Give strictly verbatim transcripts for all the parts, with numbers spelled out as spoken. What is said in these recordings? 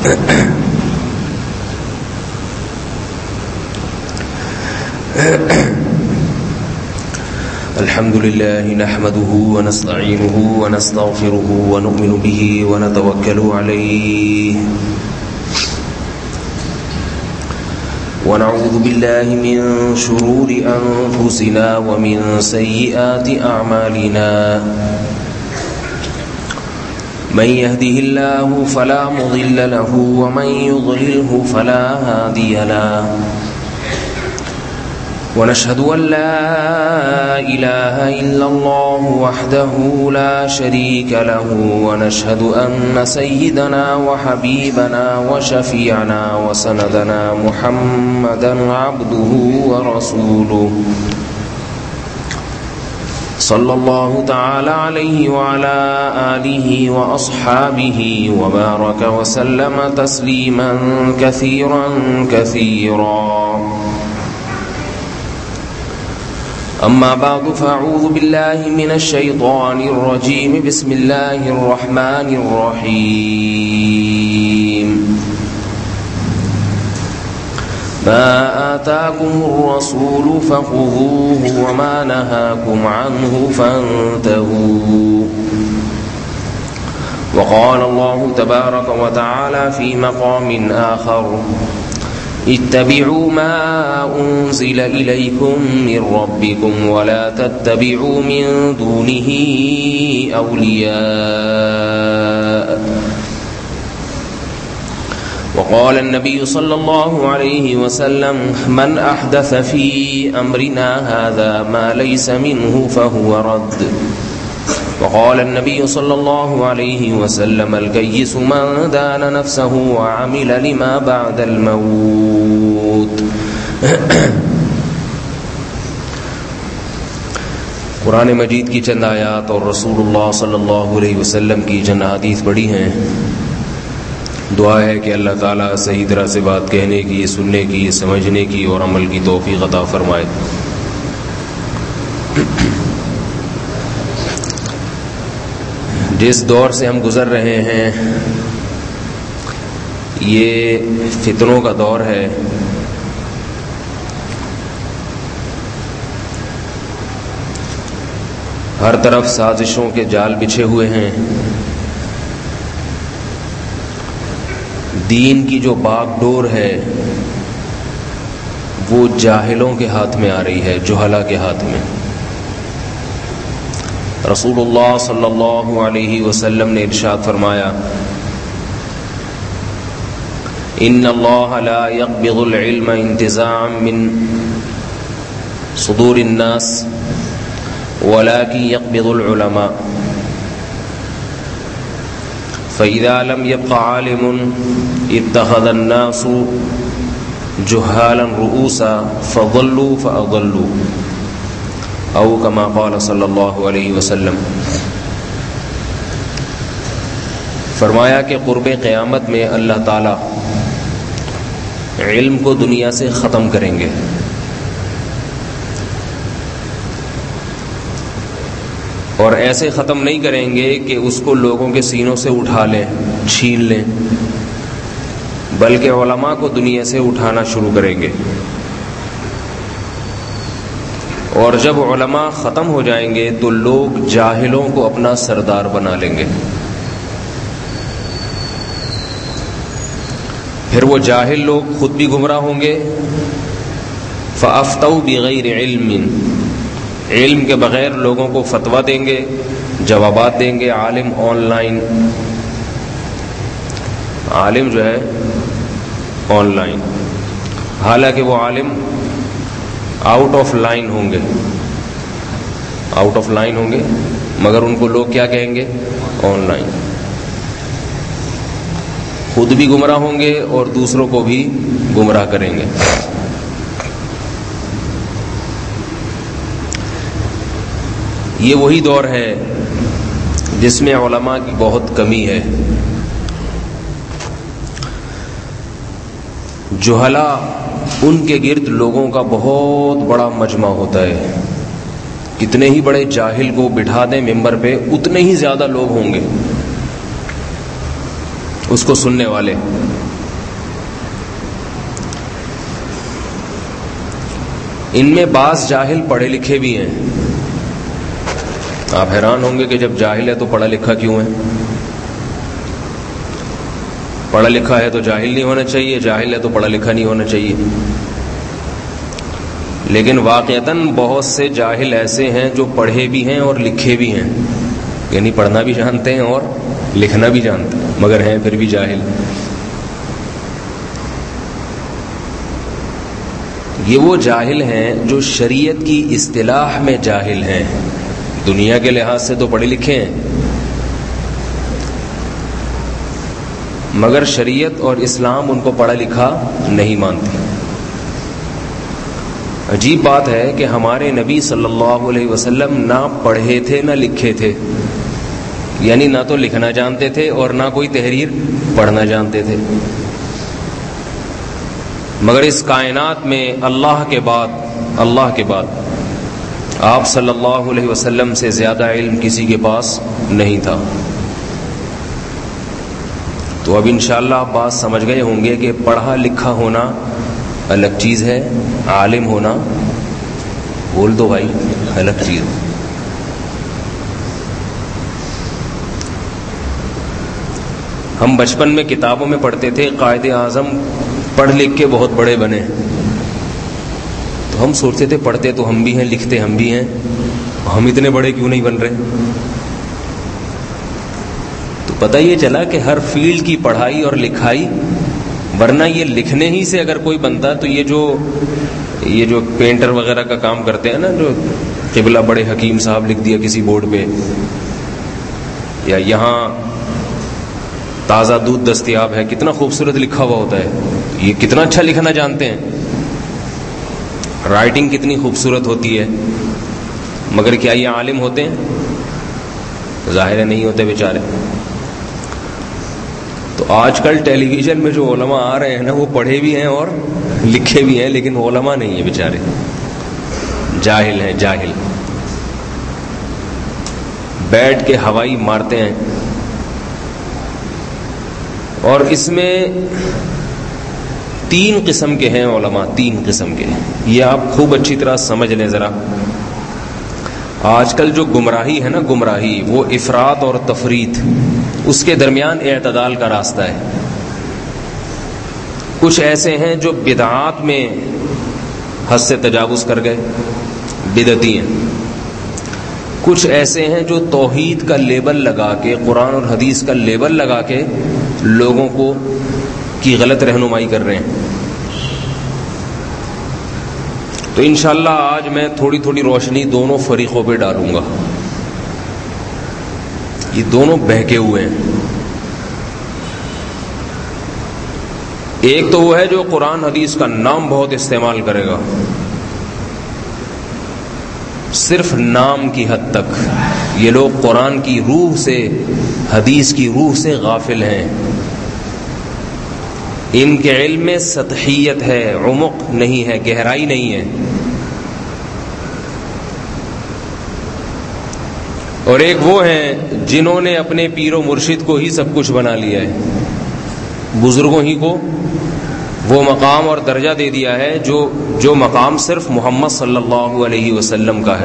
الحمد لله نحمده ونستعينه ونستغفره ونؤمن به ونتوكل عليه ونعوذ بالله من شرور أنفسنا ومن سيئات أعمالنا من يهده الله فلا مضل له ومن يضلله فلا هادي له ونشهد أن لا إله إلا الله وحده لا شريك له ونشهد أن سيدنا وحبيبنا وشفيعنا وسندنا محمدا عبده ورسوله صلى الله تعالى عليه وعلى آله وأصحابه وبارك وسلم تسليما كثيرا كثيرا أما بعد فأعوذ بالله من الشيطان الرجيم بسم الله الرحمن الرحيم ما آتاكم الرسول فخذوه وما نهاكم عنه فانتهوا وقال الله تبارك وتعالى في مقام آخر اتبعوا ما أنزل إليكم من ربكم ولا تتبعوا من دونه أولياء وقال النبي صلى الله عليه وسلم من أحدث في أمرنا هذا ما ليس منه فهو رد وقال النبي صلى الله عليه وسلم الكيس من دان نفسه وعمل لما بعد الموت. قرآن مجید کی چند آیات اور رسول اللہ صلی اللہ علیہ وسلم کی چند حدیث پڑھی ہیں. دعا ہے کہ اللہ تعالیٰ صحیح طرح سے بات کہنے کی، سننے کی، سمجھنے کی اور عمل کی توفیق عطا فرمائے. جس دور سے ہم گزر رہے ہیں یہ فتنوں کا دور ہے. ہر طرف سازشوں کے جال بچھے ہوئے ہیں. دین کی جو باغ ڈور ہے وہ جاہلوں کے ہاتھ میں آ رہی ہے، جہلا کے ہاتھ میں. رسول اللہ صلی اللہ علیہ وسلم نے ارشاد فرمایا ان اللہ لا يقبض العلم انتزاعا من صدور الناس ولكن يقبض العلماء فإذا لم يبق عالم اتخذ الناس جهالا رؤوسا فضلوا فأضلوا او کما قال صلی اللہ علیہ وسلم. فرمایا کہ قرب قیامت میں اللہ تعالی علم کو دنیا سے ختم کریں گے اور ایسے ختم نہیں کریں گے کہ اس کو لوگوں کے سینوں سے اٹھا لیں، چھین لیں، بلکہ علماء کو دنیا سے اٹھانا شروع کریں گے. اور جب علماء ختم ہو جائیں گے تو لوگ جاہلوں کو اپنا سردار بنا لیں گے. پھر وہ جاہل لوگ خود بھی گمراہ ہوں گے. فَأَفْتَوْا بِغَيْرِ عِلْمٍ، علم کے بغیر لوگوں کو فتویٰ دیں گے، جوابات دیں گے. عالم آن لائن، عالم جو ہے آن لائن، حالانکہ وہ عالم آؤٹ آف لائن ہوں گے، آؤٹ آف لائن ہوں گے، مگر ان کو لوگ کیا کہیں گے؟ Online. خود بھی گمراہ ہوں گے اور دوسروں کو بھی گمراہ کریں گے. یہ وہی دور ہے جس میں علماء کی بہت کمی ہے. جہلا ان کے گرد لوگوں کا بہت بڑا مجمع ہوتا ہے. کتنے ہی بڑے جاہل کو بٹھا دیں ممبر پہ اتنے ہی زیادہ لوگ ہوں گے. اس کو سننے والے. ان میں بعض جاہل پڑھے لکھے بھی ہیں. آپ حیران ہوں گے کہ جب جاہل ہے تو پڑھا لکھا کیوں ہے؟ پڑھا لکھا ہے تو جاہل نہیں ہونا چاہیے، جاہل ہے تو پڑھا لکھا نہیں ہونا چاہیے. لیکن واقعتاً بہت سے جاہل ایسے ہیں جو پڑھے بھی ہیں اور لکھے بھی ہیں، یعنی پڑھنا بھی جانتے ہیں اور لکھنا بھی جانتے ہیں، مگر ہیں پھر بھی جاہل. یہ وہ جاہل ہیں جو شریعت کی اصطلاح میں جاہل ہیں. دنیا کے لحاظ سے تو پڑھے لکھے ہیں، مگر شریعت اور اسلام ان کو پڑھا لکھا نہیں مانتی. عجیب بات ہے کہ ہمارے نبی صلی اللہ علیہ وسلم نہ پڑھے تھے نہ لکھے تھے، یعنی نہ تو لکھنا جانتے تھے اور نہ کوئی تحریر پڑھنا جانتے تھے، مگر اس کائنات میں اللہ کے بعد اللہ کے بعد آپ صلی اللہ علیہ وسلم سے زیادہ علم کسی کے پاس نہیں تھا. تو اب انشاءاللہ آپ بات سمجھ گئے ہوں گے کہ پڑھا لکھا ہونا الگ چیز ہے، عالم ہونا، بول دو بھائی، الگ چیز. ہم بچپن میں کتابوں میں پڑھتے تھے قائد اعظم پڑھ لکھ کے بہت بڑے بنے، تو ہم سوچتے تھے پڑھتے تو ہم بھی ہیں، لکھتے ہم بھی ہیں، ہم اتنے بڑے کیوں نہیں بن رہے؟ تو پتہ یہ چلا کہ ہر فیلڈ کی پڑھائی اور لکھائی، ورنہ یہ لکھنے ہی سے اگر کوئی بنتا تو یہ جو یہ جو پینٹر وغیرہ کا کام کرتے ہیں نا، جو قبلہ بڑے حکیم صاحب لکھ دیا کسی بورڈ پہ، یا یہاں تازہ دودھ دستیاب ہے، کتنا خوبصورت لکھا ہوا ہوتا ہے، یہ کتنا اچھا لکھنا جانتے ہیں، رائٹنگ کتنی خوبصورت ہوتی ہے، مگر کیا یہ عالم ہوتے ہیں؟ ظاہر ہے نہیں ہوتے بیچارے. تو آج کل ٹیلی ویژن میں جو علماء آ رہے ہیں نا، وہ پڑھے بھی ہیں اور لکھے بھی ہیں، لیکن علماء نہیں ہیں بیچارے، جاہل ہیں، جاہل. بیٹھ کے ہوائی مارتے ہیں. اور اس میں تین قسم کے ہیں علماء، تین قسم کے. یہ آپ خوب اچھی طرح سمجھ لیں ذرا. آج کل جو گمراہی ہے نا، گمراہی، وہ افراط اور تفریط، اس کے درمیان اعتدال کا راستہ ہے. کچھ ایسے ہیں جو بدعات میں حد سے تجاوز کر گئے، بدعتی ہیں. کچھ ایسے ہیں جو توحید کا لیبل لگا کے، قرآن اور حدیث کا لیبل لگا کے لوگوں کو کی غلط رہنمائی کر رہے ہیں. تو انشاءاللہ آج میں تھوڑی تھوڑی روشنی دونوں فریقوں پہ ڈالوں گا. یہ دونوں بہکے ہوئے ہیں. ایک تو وہ ہے جو قرآن حدیث کا نام بہت استعمال کرے گا، صرف نام کی حد تک. یہ لوگ قرآن کی روح سے، حدیث کی روح سے غافل ہیں. ان کے علم میں سطحیت ہے، عمق نہیں ہے، گہرائی نہیں ہے. اور ایک وہ ہیں جنہوں نے اپنے پیر و مرشد کو ہی سب کچھ بنا لیا ہے، بزرگوں ہی کو وہ مقام اور درجہ دے دیا ہے جو جو مقام صرف محمد صلی اللہ علیہ وسلم کا ہے.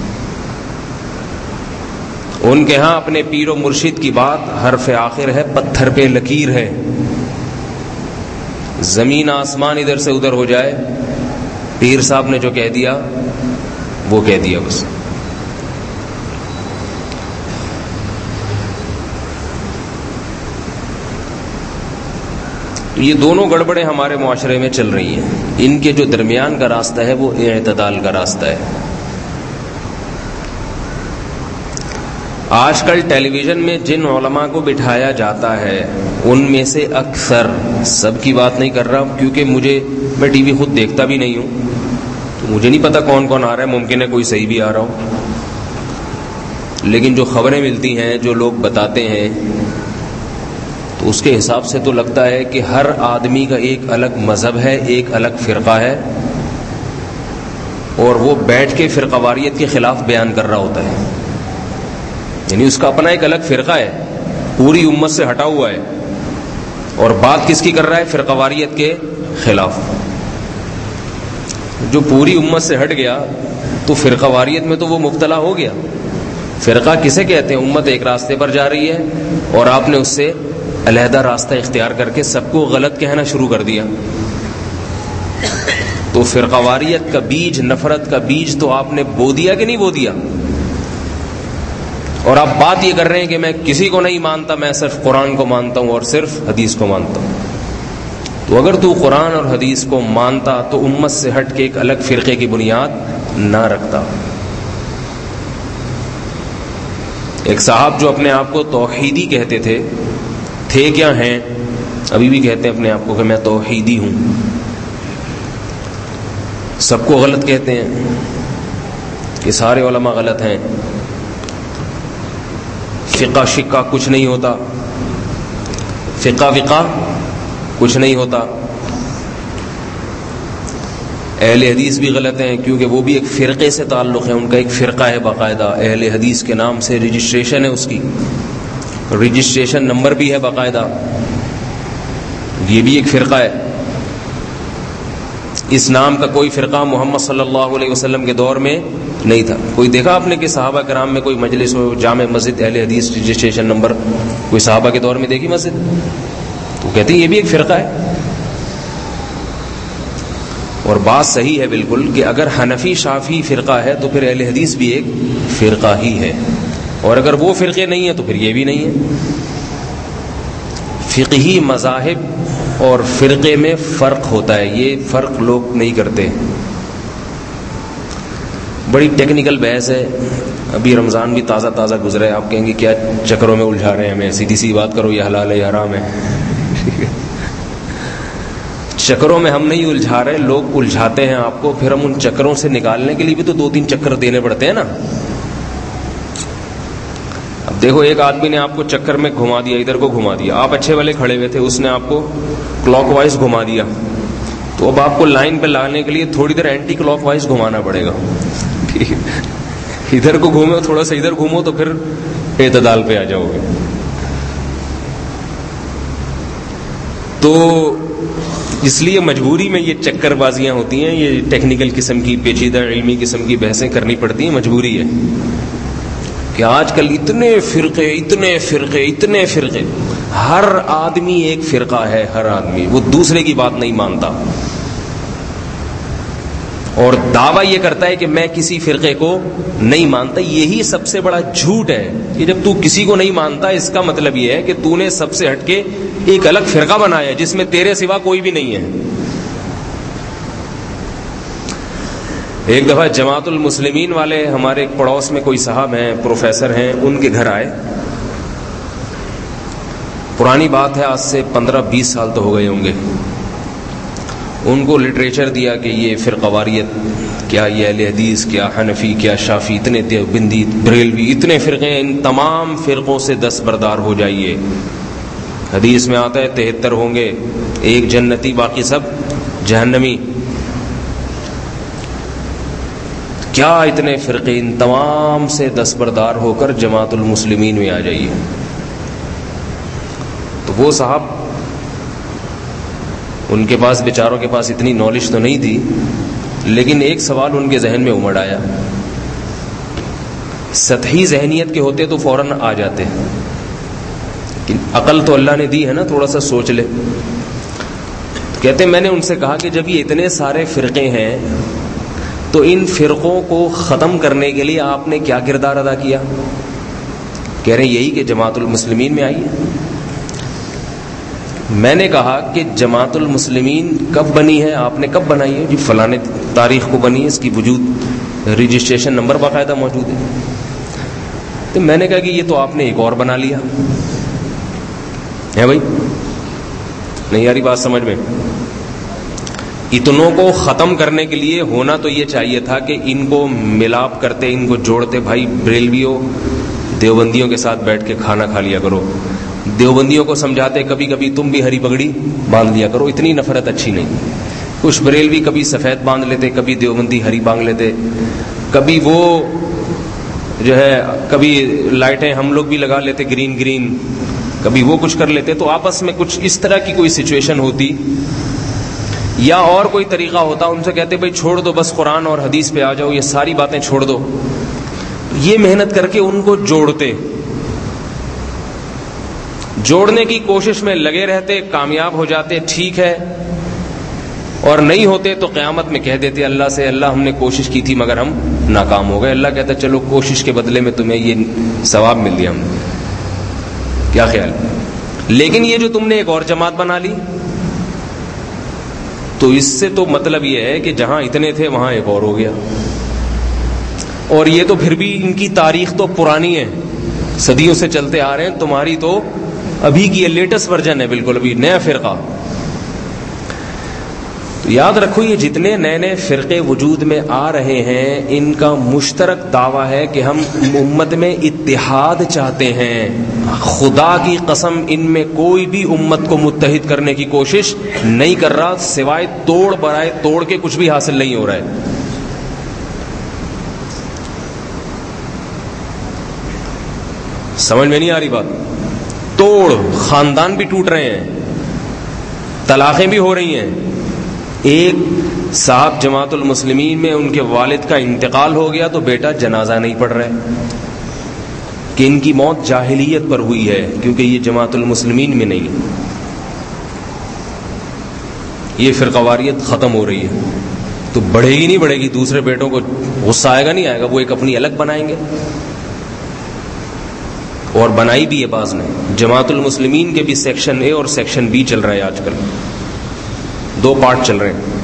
ان کے ہاں اپنے پیر و مرشد کی بات حرف آخر ہے، پتھر پہ لکیر ہے. زمین آسمان ادھر سے ادھر ہو جائے، پیر صاحب نے جو کہہ دیا وہ کہہ دیا بس. یہ دونوں گڑبڑیں ہمارے معاشرے میں چل رہی ہیں. ان کے جو درمیان کا راستہ ہے وہ اعتدال کا راستہ ہے. آج کل ٹیلی ویژن میں جن علماء کو بٹھایا جاتا ہے ان میں سے اکثر، سب کی بات نہیں کر رہا کیونکہ مجھے میں ٹی وی خود دیکھتا بھی نہیں ہوں، تو مجھے نہیں پتا کون کون آ رہا ہے، ممکن ہے کوئی صحیح بھی آ رہا ہو، لیکن جو خبریں ملتی ہیں، جو لوگ بتاتے ہیں، تو اس کے حساب سے تو لگتا ہے کہ ہر آدمی کا ایک الگ مذہب ہے، ایک الگ فرقہ ہے، اور وہ بیٹھ کے فرقہ واریت کے خلاف بیان کر رہا ہوتا ہے. یعنی اس کا اپنا ایک الگ فرقہ ہے، پوری امت سے ہٹا ہوا ہے، اور بات کس کی کر رہا ہے؟ فرقہ واریت کے خلاف. جو پوری امت سے ہٹ گیا تو فرقہ واریت میں تو وہ مبتلا ہو گیا. فرقہ کسے کہتے ہیں؟ امت ایک راستے پر جا رہی ہے اور آپ نے اس سے علیحدہ راستہ اختیار کر کے سب کو غلط کہنا شروع کر دیا. تو فرقہ واریت کا بیج، نفرت کا بیج تو آپ نے بو دیا کہ نہیں بو دیا؟ اور آپ بات یہ کر رہے ہیں کہ میں کسی کو نہیں مانتا، میں صرف قرآن کو مانتا ہوں اور صرف حدیث کو مانتا ہوں. تو اگر تو قرآن اور حدیث کو مانتا تو امت سے ہٹ کے ایک الگ فرقے کی بنیاد نہ رکھتا. ایک صاحب جو اپنے آپ کو توحیدی کہتے تھے، تھے کیا ہیں، ابھی بھی کہتے ہیں اپنے آپ کو کہ میں توحیدی ہوں. سب کو غلط کہتے ہیں کہ سارے علماء غلط ہیں، فقہ شقہ کچھ نہیں ہوتا، فقہ وقہ کچھ نہیں ہوتا. اہل حدیث بھی غلط ہیں کیونکہ وہ بھی ایک فرقے سے تعلق ہے، ان کا ایک فرقہ ہے باقاعدہ، اہل حدیث کے نام سے رجسٹریشن ہے، اس کی رجسٹریشن نمبر بھی ہے باقاعدہ، یہ بھی ایک فرقہ ہے. اس نام کا کوئی فرقہ محمد صلی اللہ علیہ وسلم کے دور میں نہیں تھا. کوئی دیکھا آپ نے کہ صحابہ کرام میں کوئی مجلس ہو، جامع مسجد اہل حدیث رجسٹریشن نمبر، کوئی صحابہ کے دور میں دیکھی مسجد؟ تو کہتے ہیں یہ بھی ایک فرقہ ہے. اور بات صحیح ہے بالکل کہ اگر حنفی شافعی فرقہ ہے تو پھر اہل حدیث بھی ایک فرقہ ہی ہے، اور اگر وہ فرقے نہیں ہیں تو پھر یہ بھی نہیں ہے. فقہی مذاہب اور فرقے میں فرق ہوتا ہے، یہ فرق لوگ نہیں کرتے. بڑی ٹیکنیکل بحث ہے. ابھی رمضان بھی تازہ تازہ گزرا ہے، آپ کہیں گے کیا چکروں میں الجھا رہے ہیں ہمیں، سیدھی سی بات کرو، یہ حلال ہے یہ حرام ہے. چکروں میں ہم نہیں الجھا رہے، لوگ الجھاتے ہیں آپ کو، پھر ہم ان چکروں سے نکالنے کے لیے بھی تو دو تین چکر دینے پڑتے ہیں نا. اب دیکھو ایک آدمی نے آپ کو چکر میں گھما دیا، ادھر کو گھما دیا، آپ اچھے والے کھڑے ہوئے تھے، اس نے آپ کو کلاک وائز گھما دیا، تو اب آپ کو لائن پہ لانے کے لیے تھوڑی دیر اینٹی کلاک وائز گھمانا پڑے گا. ادھر کو گھومو، تھوڑا سا ادھر گھومو تو پھر اعتدال پہ آ جاؤ گے. تو اس لیے مجبوری میں یہ چکر بازیاں ہوتی ہیں، یہ ٹیکنیکل قسم کی پیچیدہ علمی قسم کی بحثیں کرنی پڑتی ہیں، مجبوری ہے کہ آج کل اتنے فرقے اتنے فرقے اتنے فرقے، ہر آدمی ایک فرقہ ہے، ہر آدمی، وہ دوسرے کی بات نہیں مانتا اور دعویٰ یہ کرتا ہے کہ میں کسی فرقے کو نہیں مانتا. یہی سب سے بڑا جھوٹ ہے کہ جب تو کسی کو نہیں مانتا اس کا مطلب یہ ہے کہ تو نے سب سے ہٹ کے ایک الگ فرقہ بنایا جس میں تیرے سوا کوئی بھی نہیں ہے. ایک دفعہ جماعت المسلمین والے ہمارے ایک پڑوس میں کوئی صاحب ہیں، پروفیسر ہیں، ان کے گھر آئے. پرانی بات ہے، آج سے پندرہ بیس سال تو ہو گئے ہوں گے. ان کو لٹریچر دیا کہ یہ فرقہ واریت کیا، یہ اہل حدیث کیا، حنفی کیا، شافعی، اتنے دیوبندی، بریلوی، اتنے فرقے ہیں، ان تمام فرقوں سے دستبردار ہو جائیے. حدیث میں آتا ہے تہتر ہوں گے، ایک جنتی باقی سب جہنمی. کیا اتنے فرقے، ان تمام سے دستبردار ہو کر جماعت المسلمین میں آ جائیے. تو وہ صاحب، ان کے پاس بیچاروں کے پاس اتنی نالج تو نہیں تھی، لیکن ایک سوال ان کے ذہن میں امڑ آیا. سطحی ذہنیت کے ہوتے تو فوراً آ جاتے، لیکن عقل تو اللہ نے دی ہے نا، تھوڑا سا سوچ لے. کہتے میں نے ان سے کہا کہ جب یہ اتنے سارے فرقے ہیں تو ان فرقوں کو ختم کرنے کے لیے آپ نے کیا کردار ادا کیا؟ کہہ رہے یہی کہ جماعت المسلمین میں آئیے. میں نے کہا کہ جماعت المسلمین کب بنی ہے، آپ نے کب بنائی ہے؟ جی فلاں تاریخ کو بنی ہے، اس کی وجود رجسٹریشن نمبر باقاعدہ موجود ہے. تو میں نے کہا کہ یہ تو آپ نے ایک اور بنا لیا ہے بھائی. نہیں یاری بات سمجھ میں؟ اتنوں کو ختم کرنے کے لیے ہونا تو یہ چاہیے تھا کہ ان کو ملاپ کرتے، ان کو جوڑتے. بھائی بریلویوں، دیوبندیوں کے ساتھ بیٹھ کے کھانا کھا لیا کرو، دیوبندیوں کو سمجھاتے کبھی کبھی تم بھی ہری پگڑی باندھ لیا کرو، اتنی نفرت اچھی نہیں. کچھ بریلوی کبھی سفید باندھ لیتے، کبھی دیوبندی ہری باندھ لیتے، کبھی وہ جو ہے کبھی لائٹیں ہم لوگ بھی لگا لیتے گرین گرین. کبھی وہ کچھ کر لیتے تو آپس میں کچھ اس طرح کی کوئی سچویشن ہوتی یا اور کوئی طریقہ ہوتا, ان سے کہتے بھائی چھوڑ دو بس قرآن اور حدیث پہ آ جاؤ, یہ ساری باتیں چھوڑ دو. یہ محنت کر کے ان کو جوڑتے, جوڑنے کی کوشش میں لگے رہتے, کامیاب ہو جاتے ٹھیک ہے, اور نہیں ہوتے تو قیامت میں کہہ دیتے اللہ سے اللہ ہم نے کوشش کی تھی مگر ہم ناکام ہو گئے. اللہ کہتا چلو کوشش کے بدلے میں تمہیں یہ ثواب مل گیا. ہم کیا خیال. لیکن یہ جو تم نے ایک اور جماعت بنا لی تو اس سے تو مطلب یہ ہے کہ جہاں اتنے تھے وہاں ایک اور ہو گیا. اور یہ تو پھر بھی ان کی تاریخ تو پرانی ہے, صدیوں سے چلتے آ رہے ہیں, تمہاری تو ابھی کی لیٹسٹ ورژن ہے, بالکل ابھی نیا فرقہ. تو یاد رکھو یہ جتنے نئے نئے فرقے وجود میں آ رہے ہیں ان کا مشترک دعویٰ ہے کہ ہم امت میں اتحاد چاہتے ہیں. خدا کی قسم ان میں کوئی بھی امت کو متحد کرنے کی کوشش نہیں کر رہا, سوائے توڑ برائے توڑ کے کچھ بھی حاصل نہیں ہو رہا ہے. سمجھ میں نہیں آ رہی بات. توڑ, خاندان بھی ٹوٹ رہے ہیں, طلاقیں بھی ہو رہی ہیں. ایک صاحب جماعت المسلمین میں ان کے والد کا انتقال ہو گیا تو بیٹا جنازہ نہیں پڑھ رہے کہ ان کی موت جاہلیت پر ہوئی ہے کیونکہ یہ جماعت المسلمین میں نہیں. یہ فرقہ واریت ختم ہو رہی ہے تو بڑھے گی نہیں بڑھے گی. دوسرے بیٹوں کو غصہ آئے گا نہیں آئے گا, وہ ایک اپنی الگ بنائیں گے. اور بنائی بھی ہے بعض نے. جماعت المسلمین کے بھی سیکشن اے اور سیکشن بی چل رہا ہے آج کل, دو پارٹ چل رہے ہیں.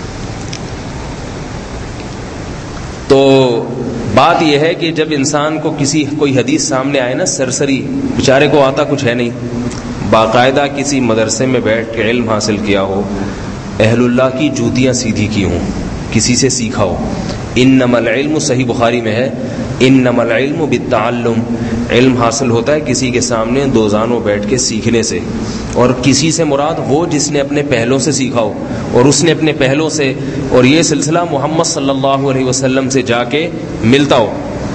تو بات یہ ہے کہ جب انسان کو کسی کوئی حدیث سامنے آئے نا, سرسری بیچارے کو آتا کچھ ہے نہیں, باقاعدہ کسی مدرسے میں بیٹھ کے علم حاصل کیا ہو, اہل اللہ کی جوتیاں سیدھی کی ہوں, کسی سے سیکھا ہو. انما العلم, صحیح بخاری میں ہے, انما العلم بالتعلم, علم حاصل ہوتا ہے کسی کے سامنے دو زانوں بیٹھ کے سیکھنے سے. اور کسی سے مراد وہ جس نے اپنے پہلوں سے سیکھا ہو, اور اس نے اپنے پہلوں سے, اور یہ سلسلہ محمد صلی اللہ علیہ وسلم سے جا کے ملتا ہو.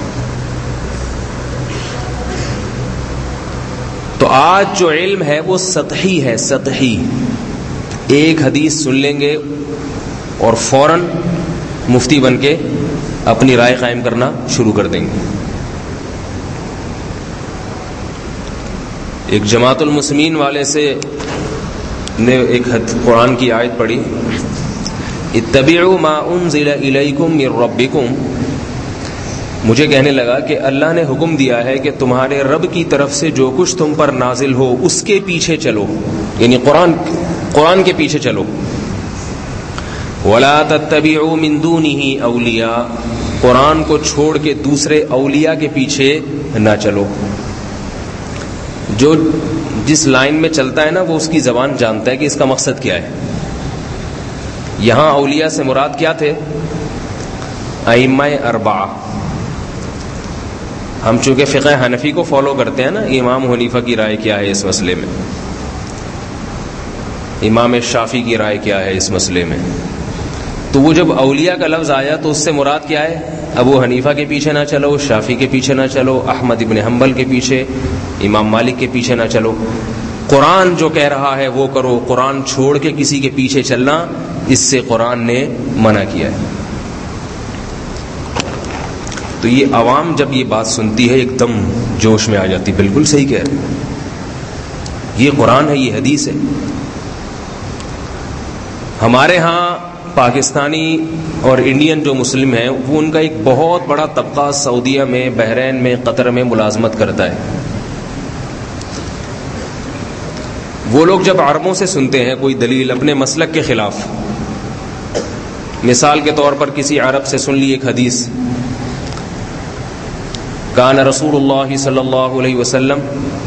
تو آج جو علم ہے وہ سطحی ہے, سطحی. ایک حدیث سن لیں گے اور فوراً مفتی بن کے اپنی رائے قائم کرنا شروع کر دیں گے. ایک جماعت المسلمین والے سے نے ایک قرآن کی آیت پڑھی, اتبعوا ما انزل الیکم من ربکم. مجھے کہنے لگا کہ اللہ نے حکم دیا ہے کہ تمہارے رب کی طرف سے جو کچھ تم پر نازل ہو اس کے پیچھے چلو, یعنی قرآن قرآن کے پیچھے چلو. ولا تتبعوا من دونه اولیاء, قرآن کو چھوڑ کے دوسرے اولیاء کے پیچھے نہ چلو. جو جس لائن میں چلتا ہے نا وہ اس کی زبان جانتا ہے کہ اس کا مقصد کیا ہے. یہاں اولیاء سے مراد کیا تھے؟ ائمہ اربعہ. ہم چونکہ فقہ حنفی کو فالو کرتے ہیں نا, امام حنیفہ کی رائے کیا ہے اس مسئلے میں, امام شافعی کی رائے کیا ہے اس مسئلے میں. تو وہ جب اولیاء کا لفظ آیا تو اس سے مراد کیا ہے؟ ابو حنیفہ کے پیچھے نہ چلو, شافعی کے پیچھے نہ چلو, احمد ابن حنبل کے پیچھے, امام مالک کے پیچھے نہ چلو. قرآن جو کہہ رہا ہے وہ کرو, قرآن چھوڑ کے کسی کے پیچھے چلنا اس سے قرآن نے منع کیا ہے. تو یہ عوام جب یہ بات سنتی ہے ایک دم جوش میں آ جاتی, بالکل صحیح کہہ رہے, یہ قرآن ہے, یہ حدیث ہے. ہمارے ہاں پاکستانی اور انڈین جو مسلم ہیں وہ ان کا ایک بہت بڑا طبقہ سعودیہ میں, بحرین میں, قطر میں ملازمت کرتا ہے. وہ لوگ جب عربوں سے سنتے ہیں کوئی دلیل اپنے مسلک کے خلاف, مثال کے طور پر کسی عرب سے سن لی ایک حدیث, کان رسول اللہ صلی اللہ علیہ وسلم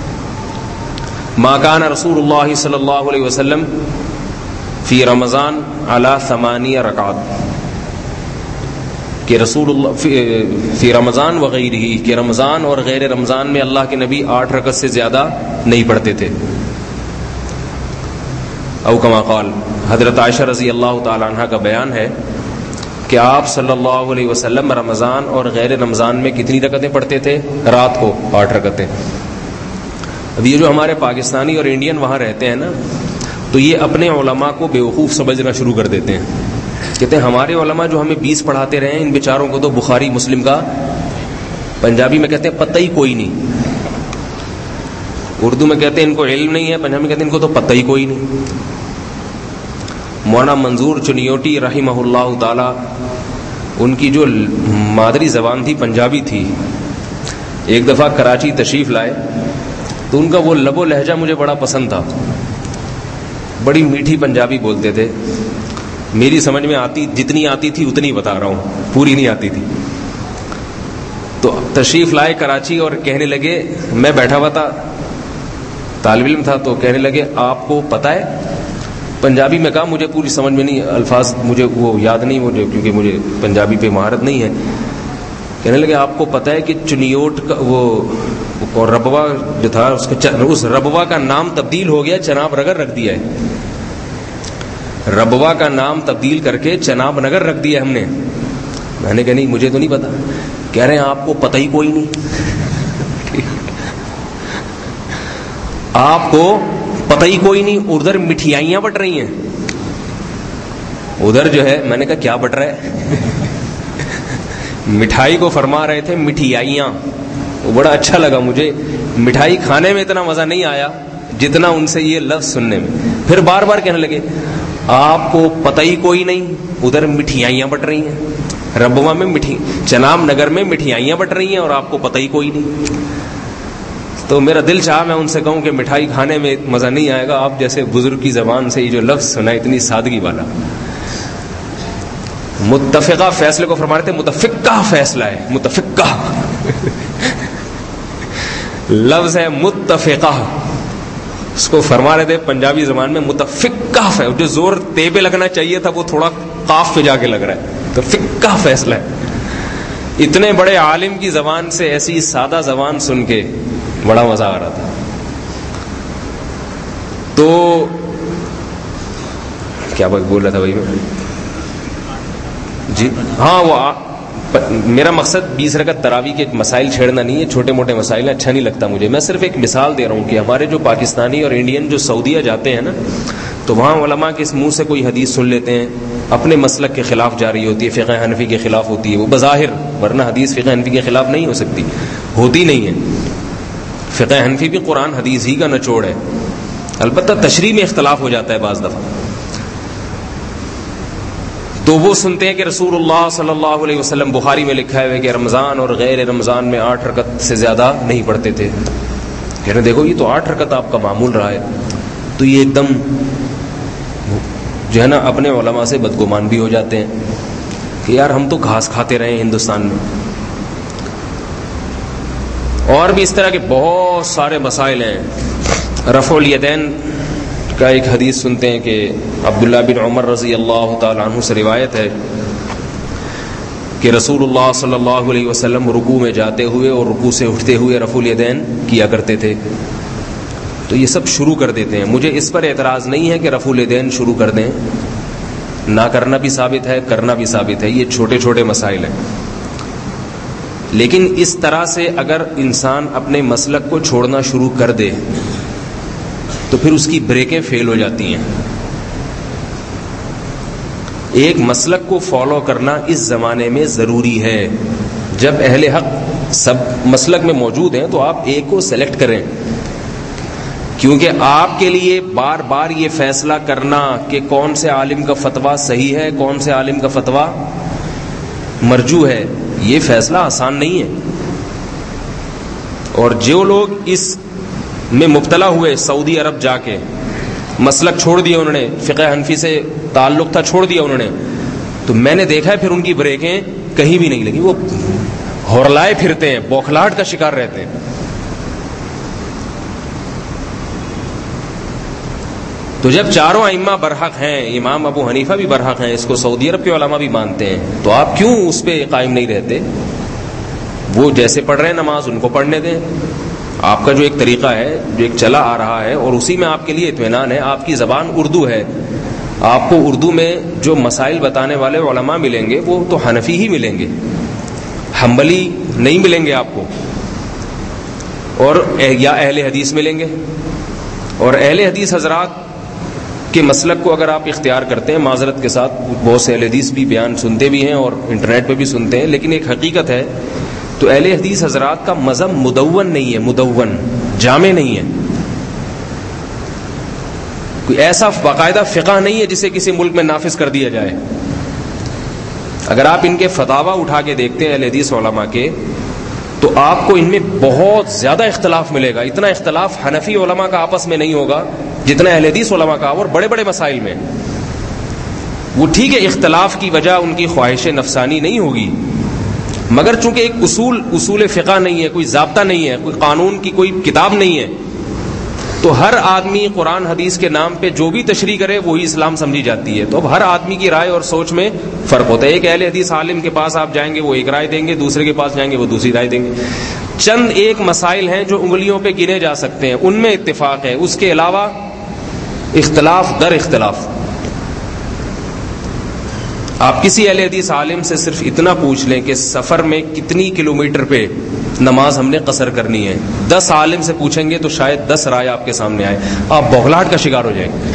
ما کان رسول اللہ صلی اللہ علیہ وسلم فی رمضان علی ثمانیہ رکعات, کہ رسول اللہ فی, فی رمضان وغیرہ, کہ رمضان اور غیر رمضان میں اللہ کے نبی آٹھ رکعت سے زیادہ نہیں پڑھتے تھے. او کما قال, حضرت عائشہ رضی اللہ تعالی عنہ کا بیان ہے کہ آپ صلی اللہ علیہ وسلم رمضان اور غیر رمضان میں کتنی رکعتیں پڑھتے تھے؟ رات کو آٹھ رکعتیں. اب یہ جو ہمارے پاکستانی اور انڈین وہاں رہتے ہیں نا، تو یہ اپنے علماء کو بیوقوف سمجھنا شروع کر دیتے ہیں. کہتے ہیں ہمارے علماء جو ہمیں بیس پڑھاتے رہے ہیں، ان بیچاروں کو تو بخاری مسلم کا پنجابی میں کہتے ہیں پتہ ہی کوئی نہیں، اردو میں کہتے ہیں ان کو علم نہیں ہے، پنجابی میں کہتے ہیں ان کو تو پتہ ہی کوئی نہیں. مولانا منظور چنیوٹی رحمہ اللہ تعالی، ان کی جو مادری زبان تھی پنجابی تھی. ایک دفعہ کراچی تشریف لائے تو ان کا وہ لب و لہجہ مجھے بڑا پسند تھا، بڑی میٹھی پنجابی بولتے تھے. میری سمجھ میں آتی جتنی آتی تھی اتنی بتا رہا ہوں، پوری نہیں آتی تھی. تو تشریف لائے کراچی اور کہنے لگے، میں بیٹھا ہوا تھا طالب علم تھا، تو کہنے لگے آپ کو پتہ ہے، پنجابی میں کہا مجھے پوری سمجھ میں نہیں، الفاظ مجھے وہ یاد نہیں مجھے، کیونکہ مجھے پنجابی پہ مہارت نہیں ہے. کہنے لگے آپ کو پتہ ہے کہ چنیوٹ کا وہ ربوا جو تھا اس کا اس ربوا کا نام تبدیل ہو گیا، چناب نگر رکھ دیا ہے. ربوا کا نام تبدیل کر کے چناب نگر رکھ دیا ہم نے. میں نے کہا نہیں مجھے تو نہیں پتا. کہہ رہے ہیں آپ کو پتہ ہی کوئی نہیں، آپ کو پتہ ہی کوئی نہیں. ادھر مٹھائیاں بٹ رہی ہیں، ادھر جو ہے. میں نے کہا کیا بٹ رہا ہے؟ مٹھائی کو فرما رہے تھے مٹھائیاں. وہ بڑا اچھا لگا مجھے. مٹھائی کھانے میں اتنا مزہ نہیں آیا جتنا ان سے یہ لفظ سننے میں. پھر بار بار کہنے لگے آپ کو پتہ ہی کوئی نہیں، ادھر مٹھائیاں بٹ رہی ہیں، ربوا میں مٹھی چناب نگر میں مٹھائیاں بٹ رہی ہیں اور آپ کو پتہ ہی کوئی نہیں. تو میرا دل چاہا میں ان سے کہوں کہ مٹھائی کھانے میں مزہ نہیں آئے گا، آپ جیسے بزرگ کی زبان سے یہ جو لفظ سنا اتنی سادگی والا. متفقہ فیصلے کو فرما رہے تھے، متفقہ فیصلہ ہے. متفقہ لفظ ہے متفقہ، اس کو فرما رہے تھے پنجابی زبان میں متفقہ. جو زور تے پہ لگنا چاہیے تھا وہ تھوڑا قاف پہ جا کے لگ رہا ہے. تو فقہ فیصلہ ہے. اتنے بڑے عالم کی زبان سے ایسی سادہ زبان سن کے بڑا مزہ آ رہا تھا. تو کیا بول رہا تھا بھائی میں؟ جی ہاں، وہ آ... میرا مقصد بیس رکعت تراویح کے مسائل چھیڑنا نہیں ہے، چھوٹے موٹے مسائل اچھا نہیں لگتا مجھے. میں صرف ایک مثال دے رہا ہوں کہ ہمارے جو پاکستانی اور انڈین جو سعودیہ جاتے ہیں نا، تو وہاں علماء کے منہ سے کوئی حدیث سن لیتے ہیں، اپنے مسلک کے خلاف جاری ہوتی ہے، فقہ حنفی کے خلاف ہوتی ہے وہ بظاہر، ورنہ حدیث فقہ حنفی کے خلاف نہیں ہو سکتی، ہوتی نہیں ہے. فقہ حنفی بھی قرآن حدیث ہی کا نچوڑ ہے، البتہ تشریح میں اختلاف ہو جاتا ہے بعض دفعہ. تو وہ سنتے ہیں کہ رسول اللہ صلی اللہ علیہ وسلم، بخاری میں لکھا ہے کہ رمضان اور غیر رمضان میں آٹھ رکعت سے زیادہ نہیں پڑھتے تھے. کہہ رہے دیکھو یہ تو آٹھ رکعت آپ کا معمول رہا ہے. تو یہ ایک دم جو ہے نا اپنے علماء سے بدگمان بھی ہو جاتے ہیں کہ یار ہم تو گھاس کھاتے رہے ہیں ہندوستان میں. اور بھی اس طرح کے بہت سارے مسائل ہیں. رفع الیدین کا ایک حدیث سنتے ہیں کہ عبداللہ بن عمر رضی اللہ تعالیٰ عنہ سے روایت ہے کہ رسول اللہ صلی اللہ علیہ وسلم رکوع میں جاتے ہوئے اور رکوع سے اٹھتے ہوئے رفع الیدین کیا کرتے تھے. تو یہ سب شروع کر دیتے ہیں. مجھے اس پر اعتراض نہیں ہے کہ رفع الیدین شروع کر دیں، نہ کرنا بھی ثابت ہے، کرنا بھی ثابت ہے. یہ چھوٹے چھوٹے مسائل ہیں. لیکن اس طرح سے اگر انسان اپنے مسلک کو چھوڑنا شروع کر دے تو پھر اس کی بریکیں فیل ہو جاتی ہیں. ایک مسلک کو فالو کرنا اس زمانے میں ضروری ہے. جب اہل حق سب مسلک میں موجود ہیں تو آپ ایک کو سلیکٹ کریں، کیونکہ آپ کے لیے بار بار یہ فیصلہ کرنا کہ کون سے عالم کا فتویٰ صحیح ہے، کون سے عالم کا فتویٰ مرجوح ہے، یہ فیصلہ آسان نہیں ہے. اور جو لوگ اس میں مبتلا ہوئے، سعودی عرب جا کے مسلک چھوڑ دیا انہوں نے، فقہ حنفی سے تعلق تھا چھوڑ دیا انہوں نے، تو میں نے دیکھا ہے پھر ان کی بریکیں کہیں بھی نہیں لگی. وہ ہورلائے پھرتے ہیں، بوکھلاہٹ کا شکار رہتے ہیں. تو جب چاروں ائمہ برحق ہیں، امام ابو حنیفہ بھی برحق ہیں، اس کو سعودی عرب کے علماء بھی مانتے ہیں، تو آپ کیوں اس پہ قائم نہیں رہتے؟ وہ جیسے پڑھ رہے ہیں نماز ان کو پڑھنے دیں. آپ کا جو ایک طریقہ ہے، جو ایک چلا آ رہا ہے، اور اسی میں آپ کے لیے اطمینان ہے. آپ کی زبان اردو ہے، آپ کو اردو میں جو مسائل بتانے والے علماء ملیں گے وہ تو حنفی ہی ملیں گے، حنبلی نہیں ملیں گے آپ کو. اور یا اہل حدیث ملیں گے. اور اہل حدیث حضرات کے مسلک کو اگر آپ اختیار کرتے ہیں، معذرت کے ساتھ بہت سے اہل حدیث بھی بیان سنتے بھی ہیں اور انٹرنیٹ پہ بھی سنتے ہیں، لیکن ایک حقیقت ہے، تو اہل حدیث حضرات کا مذہب مدون نہیں ہے، مدون جامع نہیں ہے. کوئی ایسا باقاعدہ فقہ نہیں ہے جسے کسی ملک میں نافذ کر دیا جائے. اگر آپ ان کے فتاوی اٹھا کے دیکھتے ہیں اہل حدیث علماء کے، تو آپ کو ان میں بہت زیادہ اختلاف ملے گا. اتنا اختلاف حنفی علماء کا آپس میں نہیں ہوگا جتنا اہل حدیث علماء کا، اور بڑے بڑے مسائل میں. وہ ٹھیک ہے اختلاف کی وجہ ان کی خواہش نفسانی نہیں ہوگی، مگر چونکہ ایک اصول اصول فقہ نہیں ہے، کوئی ضابطہ نہیں ہے، کوئی قانون کی کوئی کتاب نہیں ہے، تو ہر آدمی قرآن حدیث کے نام پہ جو بھی تشریح کرے وہی اسلام سمجھی جاتی ہے. تو اب ہر آدمی کی رائے اور سوچ میں فرق ہوتا ہے. ایک اہل حدیث عالم کے پاس آپ جائیں گے وہ ایک رائے دیں گے، دوسرے کے پاس جائیں گے وہ دوسری رائے دیں گے. چند ایک مسائل ہیں جو انگلیوں پہ گنے جا سکتے ہیں، ان میں اتفاق ہے، اس کے علاوہ اختلاف در اختلاف. آپ کسی اہل حدیث عالم سے صرف اتنا پوچھ لیں کہ سفر میں کتنی کلومیٹر پہ نماز ہم نے قصر کرنی ہے، دس عالم سے پوچھیں گے تو شاید دس رائے آپ کے سامنے آئے، آپ بوکھلاہٹ کا شکار ہو جائیں گے.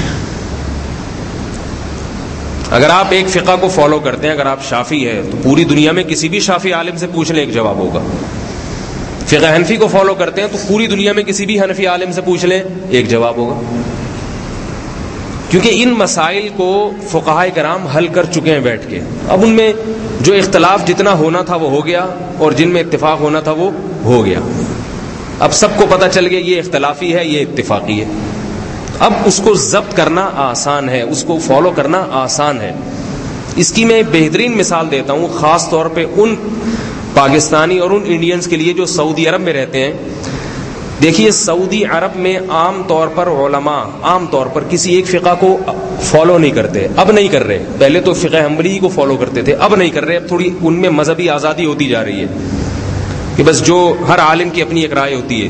اگر آپ ایک فقہ کو فالو کرتے ہیں، اگر آپ شافعی ہے تو پوری دنیا میں کسی بھی شافعی عالم سے پوچھ لیں ایک جواب ہوگا. فقہ حنفی کو فالو کرتے ہیں تو پوری دنیا میں کسی بھی حنفی عالم سے پوچھ لیں ایک جواب ہوگا، کیونکہ ان مسائل کو فقہائے کرام حل کر چکے ہیں بیٹھ کے. اب ان میں جو اختلاف جتنا ہونا تھا وہ ہو گیا، اور جن میں اتفاق ہونا تھا وہ ہو گیا. اب سب کو پتہ چل گیا یہ اختلافی ہے، یہ اتفاقی ہے. اب اس کو ضبط کرنا آسان ہے، اس کو فالو کرنا آسان ہے. اس کی میں بہترین مثال دیتا ہوں، خاص طور پہ ان پاکستانی اور ان انڈینز کے لیے جو سعودی عرب میں رہتے ہیں. دیکھیے سعودی عرب میں عام طور پر علماء عام طور پر کسی ایک فقہ کو فالو نہیں کرتے. اب نہیں کر رہے، پہلے تو فقہ حنبلی کو فالو کرتے تھے، اب نہیں کر رہے. اب تھوڑی ان میں مذہبی آزادی ہوتی جا رہی ہے کہ بس جو ہر عالم کی اپنی ایک رائے ہوتی ہے.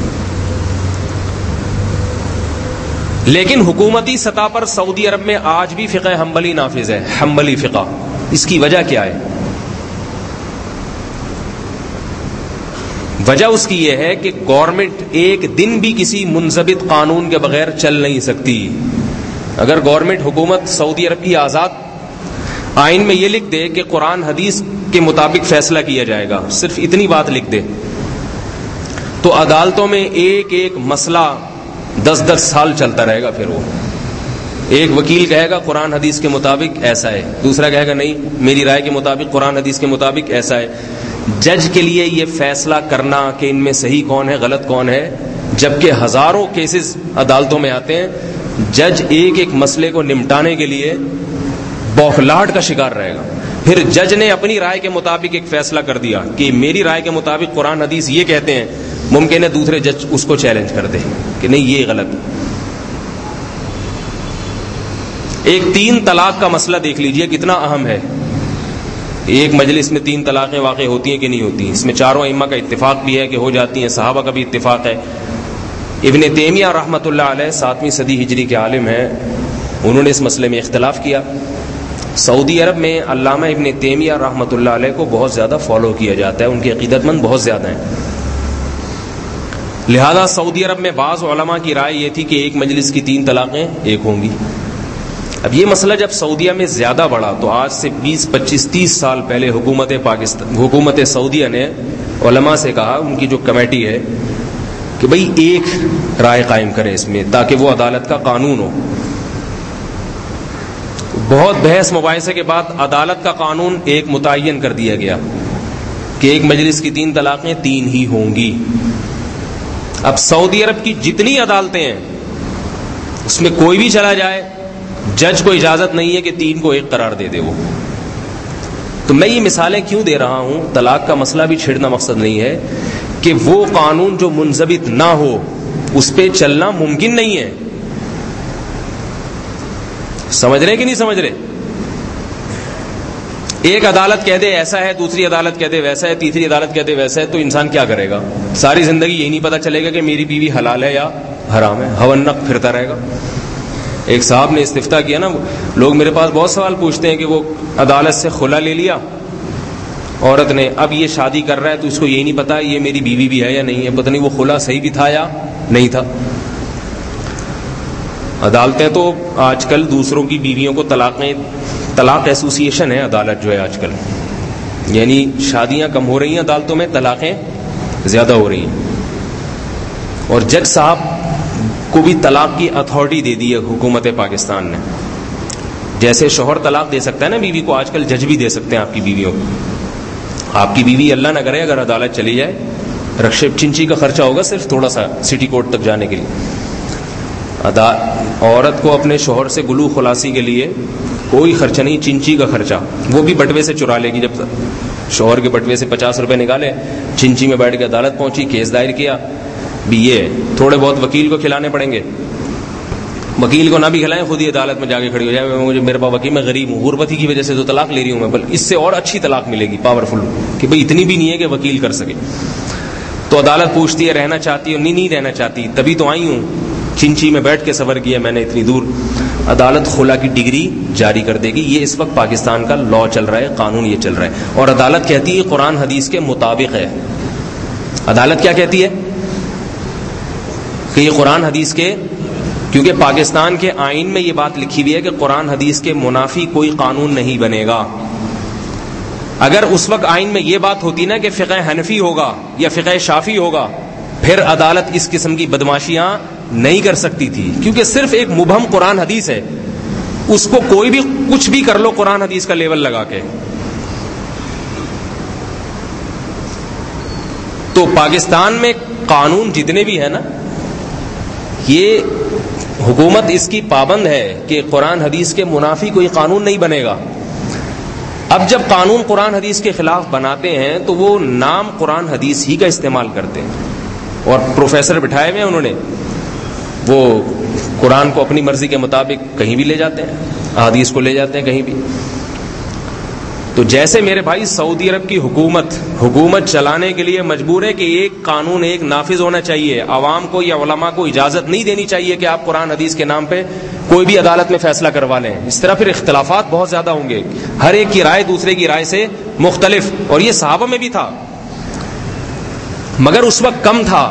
لیکن حکومتی سطح پر سعودی عرب میں آج بھی فقہ حنبلی نافذ ہے، حنبلی فقہ. اس کی وجہ کیا ہے؟ وجہ اس کی یہ ہے کہ گورنمنٹ ایک دن بھی کسی منضبط قانون کے بغیر چل نہیں سکتی. اگر گورنمنٹ حکومت سعودی عرب کی آزاد آئین میں یہ لکھ دے کہ قرآن حدیث کے مطابق فیصلہ کیا جائے گا، صرف اتنی بات لکھ دے، تو عدالتوں میں ایک ایک مسئلہ دس دس سال چلتا رہے گا. پھر وہ ایک وکیل کہے گا قرآن حدیث کے مطابق ایسا ہے، دوسرا کہے گا نہیں میری رائے کے مطابق قرآن حدیث کے مطابق ایسا ہے. جج کے لیے یہ فیصلہ کرنا کہ ان میں صحیح کون ہے غلط کون ہے، جبکہ ہزاروں کیسز عدالتوں میں آتے ہیں، جج ایک ایک مسئلے کو نمٹانے کے لیے بوکھلاہٹ کا شکار رہے گا. پھر جج نے اپنی رائے کے مطابق ایک فیصلہ کر دیا کہ میری رائے کے مطابق قرآن حدیث یہ کہتے ہیں، ممکن ہے دوسرے جج اس کو چیلنج کر دے کہ نہیں یہ غلط. ایک تین طلاق کا مسئلہ دیکھ لیجئے کتنا اہم ہے. ایک مجلس میں تین طلاقیں واقع ہوتی ہیں کہ نہیں ہوتی؟ اس میں چاروں ائمہ کا اتفاق بھی ہے کہ ہو جاتی ہیں، صحابہ کا بھی اتفاق ہے. ابن تیمیہ رحمۃ اللہ علیہ ساتویں صدی ہجری کے عالم ہیں، انہوں نے اس مسئلے میں اختلاف کیا. سعودی عرب میں علامہ ابن تیمیہ رحمۃ اللہ علیہ کو بہت زیادہ فالو کیا جاتا ہے، ان کے عقیدت مند بہت زیادہ ہیں. لہذا سعودی عرب میں بعض علماء کی رائے یہ تھی کہ ایک مجلس کی تین طلاقیں ایک ہوں گی. اب یہ مسئلہ جب سعودیہ میں زیادہ بڑھا تو آج سے بیس پچیس تیس سال پہلے حکومت پاکستان حکومت سعودیہ نے علماء سے کہا، ان کی جو کمیٹی ہے، کہ بھئی ایک رائے قائم کرے اس میں تاکہ وہ عدالت کا قانون ہو. بہت بحث مباحثے کے بعد عدالت کا قانون ایک متعین کر دیا گیا کہ ایک مجلس کی تین طلاقیں تین ہی ہوں گی. اب سعودی عرب کی جتنی عدالتیں ہیں اس میں کوئی بھی چلا جائے، جج کو اجازت نہیں ہے کہ تین کو ایک قرار دے دے وہ. تو میں یہ مثالیں کیوں دے رہا ہوں؟ طلاق کا مسئلہ بھی چھیڑنا مقصد نہیں ہے کہ وہ قانون جو منضبط نہ ہو اس پہ چلنا ممکن نہیں ہے. سمجھ رہے کہ نہیں سمجھ رہے؟ ایک عدالت کہہ دے ایسا ہے، دوسری عدالت کہہ دے ویسا ہے، تیسری عدالت کہہ دے ویسا ہے، تو انسان کیا کرے گا؟ ساری زندگی یہی نہیں پتا چلے گا کہ میری بیوی حلال ہے یا حرام ہے، ہونق پھرتا رہے گا. ایک صاحب نے استفتاء کیا نا، لوگ میرے پاس بہت سوال پوچھتے ہیں کہ وہ عدالت سے خلا لے لیا عورت نے اب یہ شادی کر رہا ہے تو اس کو یہی نہیں پتا یہ میری بیوی بھی ہے یا نہیں ہے, پتہ نہیں وہ خلا صحیح بھی تھا یا نہیں تھا. عدالتیں تو آج کل دوسروں کی بیویوں کو طلاقیں, طلاق ایسوسیشن ہے عدالت جو ہے آج کل, یعنی شادیاں کم ہو رہی ہیں عدالتوں میں, طلاقیں زیادہ ہو رہی ہیں. اور جج صاحب کو بھی طلاق کی اتھارٹی دے دی ہے حکومت پاکستان نے. جیسے شوہر طلاق دے سکتا ہے نا بیوی کو, آج کل جج بھی دے سکتے ہیں آپ کی بیویوں کو. آپ کی بیوی اللہ نہ کرے اگر عدالت چلی جائے, رکشے چنچی کا خرچہ ہوگا صرف تھوڑا سا سٹی کورٹ تک جانے کے لیے. عورت کو اپنے شوہر سے گلو خلاصی کے لیے کوئی خرچہ نہیں, چنچی کا خرچہ وہ بھی بٹوے سے چرا لے گی. جب شوہر کے بٹوے سے پچاس روپے نکالے, چنچی میں بیٹھ کے عدالت پہنچی, کیس دائر کیا, بھی یہ تھوڑے بہت وکیل کو کھلانے پڑیں گے, وکیل کو نہ بھی کھلائیں خود ہی عدالت میں جا کے کھڑی ہو جائے, مجھے میرے پاس وکیل, میں غریب ہوں, غربتی کی وجہ سے تو طلاق لے رہی ہوں میں, بلکہ اس سے اور اچھی طلاق ملے گی پاورفل, کہ بھئی اتنی بھی نہیں ہے کہ وکیل کر سکے. تو عدالت پوچھتی ہے رہنا چاہتی ہو؟ نہیں نہیں رہنا چاہتی, تبھی تو آئی ہوں, چنچی میں بیٹھ کے سفر کیا میں نے اتنی دور. عدالت خلا کی ڈگری جاری کر دے گی. یہ اس وقت پاکستان کا لا چل رہا ہے, قانون یہ چل رہا ہے. اور عدالت کہتی ہے قرآن حدیث کے مطابق ہے. عدالت کیا کہتی ہے کہ یہ قرآن حدیث کے, کیونکہ پاکستان کے آئین میں یہ بات لکھی ہوئی ہے کہ قرآن حدیث کے منافی کوئی قانون نہیں بنے گا. اگر اس وقت آئین میں یہ بات ہوتی نا کہ فقہ حنفی ہوگا یا فقہ شافی ہوگا, پھر عدالت اس قسم کی بدماشیاں نہیں کر سکتی تھی, کیونکہ صرف ایک مبہم قرآن حدیث ہے, اس کو کوئی بھی کچھ بھی کر لو قرآن حدیث کا لیول لگا کے. تو پاکستان میں قانون جتنے بھی ہیں نا, یہ حکومت اس کی پابند ہے کہ قرآن حدیث کے منافی کوئی قانون نہیں بنے گا. اب جب قانون قرآن حدیث کے خلاف بناتے ہیں تو وہ نام قرآن حدیث ہی کا استعمال کرتے ہیں, اور پروفیسر بٹھائے ہوئے ہیں انہوں نے, وہ قرآن کو اپنی مرضی کے مطابق کہیں بھی لے جاتے ہیں, احادیث کو لے جاتے ہیں کہیں بھی. تو جیسے میرے بھائی سعودی عرب کی حکومت حکومت چلانے کے لیے مجبور ہے کہ ایک قانون ایک نافذ ہونا چاہیے, عوام کو یا علماء کو اجازت نہیں دینی چاہیے کہ آپ قرآن حدیث کے نام پہ کوئی بھی عدالت میں فیصلہ کروا لیں. اس طرح پھر اختلافات بہت زیادہ ہوں گے, ہر ایک کی رائے دوسرے کی رائے سے مختلف. اور یہ صحابہ میں بھی تھا, مگر اس وقت کم تھا,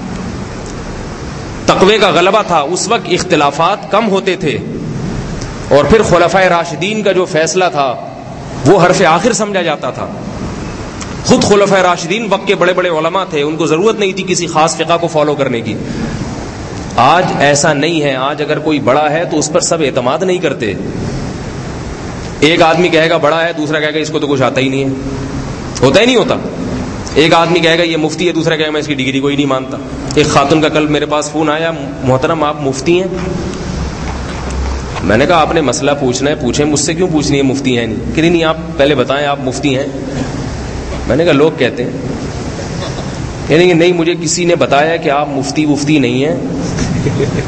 تقوی کا غلبہ تھا, اس وقت اختلافات کم ہوتے تھے. اور پھر خلفائے راشدین کا جو فیصلہ تھا وہ حرف آخر سمجھا جاتا تھا. خود خلفائے راشدین وقت کے بڑے بڑے علماء تھے, ان کو ضرورت نہیں تھی کسی خاص فقہ کو فالو کرنے کی. آج ایسا نہیں ہے, آج اگر کوئی بڑا ہے تو اس پر سب اعتماد نہیں کرتے. ایک آدمی کہے گا بڑا ہے, دوسرا کہے گا اس کو تو کچھ آتا ہی نہیں ہے, ہوتا ہی نہیں ہوتا. ایک آدمی کہے گا یہ مفتی ہے, دوسرا کہے گا میں اس کی ڈگری کوئی نہیں مانتا. ایک خاتون کا کل میرے پاس فون آیا, محترم آپ مفتی ہیں؟ میں نے کہا آپ نے مسئلہ پوچھنا ہے پوچھیں, مجھ سے کیوں پوچھنی ہے مفتی ہیں نہیں؟ کہ نہیں نہیں آپ پہلے بتائیں آپ مفتی ہیں. میں نے کہا لوگ کہتے ہیں, یعنی کہ نہیں مجھے کسی نے بتایا کہ آپ مفتی مفتی نہیں ہیں.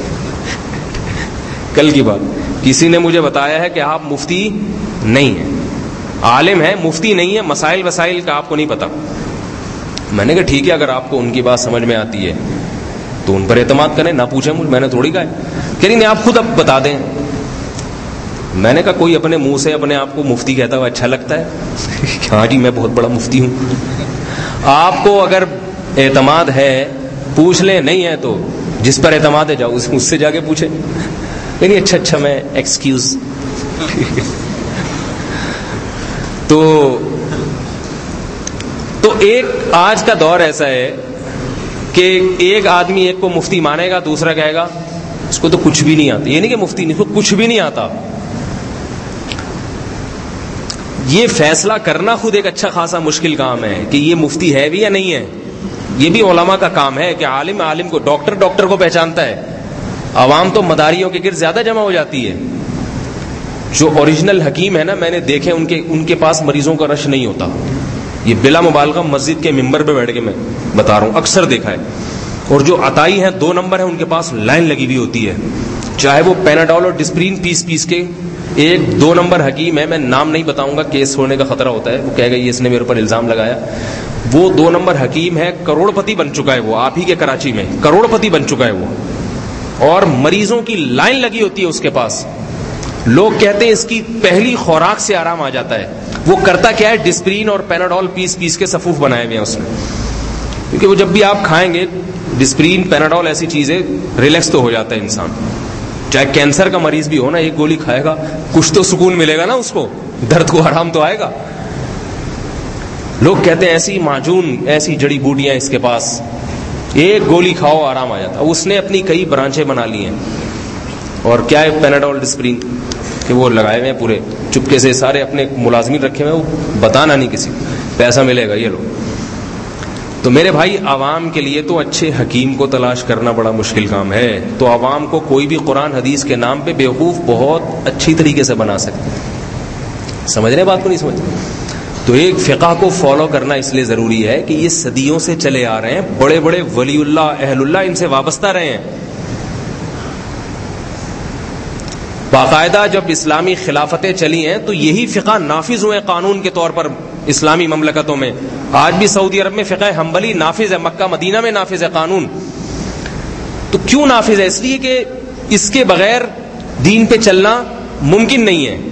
کل کی بات, کسی نے مجھے بتایا ہے کہ آپ مفتی نہیں ہیں, عالم ہیں مفتی نہیں ہے, مسائل وسائل کا آپ کو نہیں پتا. میں نے کہا ٹھیک ہے, اگر آپ کو ان کی بات سمجھ میں آتی ہے تو ان پر اعتماد کریں, نہ پوچھیں مجھ, میں نے تھوڑی کہا ہے. کہ نہیں آپ خود اب بتا دیں. میں نے کہا کوئی اپنے منہ سے اپنے آپ کو مفتی کہتا ہوا اچھا لگتا ہے؟ ہاں جی میں بہت بڑا مفتی ہوں. آپ کو اگر اعتماد ہے پوچھ لیں, نہیں ہے تو جس پر اعتماد ہے جاؤ اس سے جا کے پوچھیں. نہیں اچھا اچھا میں ایکسکیوز. تو تو ایک آج کا دور ایسا ہے کہ ایک آدمی ایک کو مفتی مانے گا, دوسرا کہے گا اس کو تو کچھ بھی نہیں آتا. یہ نہیں کہ مفتی نہیں, اس کو کچھ بھی نہیں آتا. یہ فیصلہ کرنا خود ایک اچھا خاصا مشکل کام ہے کہ یہ مفتی ہے بھی یا نہیں ہے. یہ بھی علماء کا کام ہے کہ عالم عالم کو, ڈاکٹر ڈاکٹر کو پہچانتا ہے. عوام تو مداریوں کے گرد زیادہ جمع ہو جاتی ہے. جو اوریجنل حکیم ہے نا, میں نے دیکھے ان کے ان کے پاس مریضوں کا رش نہیں ہوتا. یہ بلا مبالغہ مسجد کے ممبر پہ بیٹھ کے میں بتا رہا ہوں, اکثر دیکھا ہے. اور جو عطائی ہیں دو نمبر ہیں, ان کے پاس لائن لگی ہوئی ہوتی ہے, چاہے وہ پیناڈول اور ڈسپرین پیس پیس کے. ایک دو نمبر حکیم ہے, میں نام نہیں بتاؤں گا, کیس ہونے کا خطرہ ہوتا ہے, وہ کہے گا یہ اس نے میرے اوپر الزام لگایا. وہ دو نمبر حکیم ہے, کروڑ پتی بن چکا ہے, وہ آپ ہی کے کراچی میں کروڑ پتی بن چکا ہے وہ, اور مریضوں کی لائن لگی ہوتی ہے اس کے پاس. لوگ کہتے ہیں اس کی پہلی خوراک سے آرام آ جاتا ہے. وہ کرتا کیا ہے, ڈسپرین اور پیناڈول پیس پیس کے صفوف بنائے ہوئے ہیں اس میں, کیونکہ وہ جب بھی آپ کھائیں گے ڈسپرین پیناڈول ایسی چیزیں, ریلیکس تو ہو جاتا ہے انسان. چاہے کینسر کا مریض بھی ہو نا, ایک گولی کھائے گا کچھ تو سکون ملے گا نا اس کو, درد کو آرام تو آئے گا. لوگ کہتے ہیں ایسی معجون, ایسی جڑی بوٹیاں اس کے پاس, ایک گولی کھاؤ آرام آ جاتا. اس نے اپنی کئی برانچیں بنا لی ہیں. اور کیا ہے پیناڈول ڈسپرین کہ وہ لگائے ہوئے ہیں پورے چپکے سے, سارے اپنے ملازمین رکھے ہوئے, وہ بتانا نہیں کسی کو, پیسہ ملے گا یہ لو. تو میرے بھائی عوام کے لیے تو اچھے حکیم کو تلاش کرنا بڑا مشکل کام ہے. تو عوام کو کوئی بھی قرآن حدیث کے نام پہ بیوقوف بہت اچھی طریقے سے بنا سکتے ہیں. سمجھ رہے بات کو نہیں سمجھ؟ تو ایک فقہ کو فالو کرنا اس لیے ضروری ہے کہ یہ صدیوں سے چلے آ رہے ہیں, بڑے بڑے ولی اللہ اہل اللہ ان سے وابستہ رہے ہیں. باقاعدہ جب اسلامی خلافتیں چلی ہیں تو یہی فقہ نافذ ہوئے قانون کے طور پر اسلامی مملکتوں میں. آج بھی سعودی عرب میں فقہ حنبلی نافذ ہے, مکہ مدینہ میں نافذ ہے قانون. تو کیوں نافذ ہے؟ اس لیے کہ اس کے بغیر دین پہ چلنا ممکن نہیں ہے.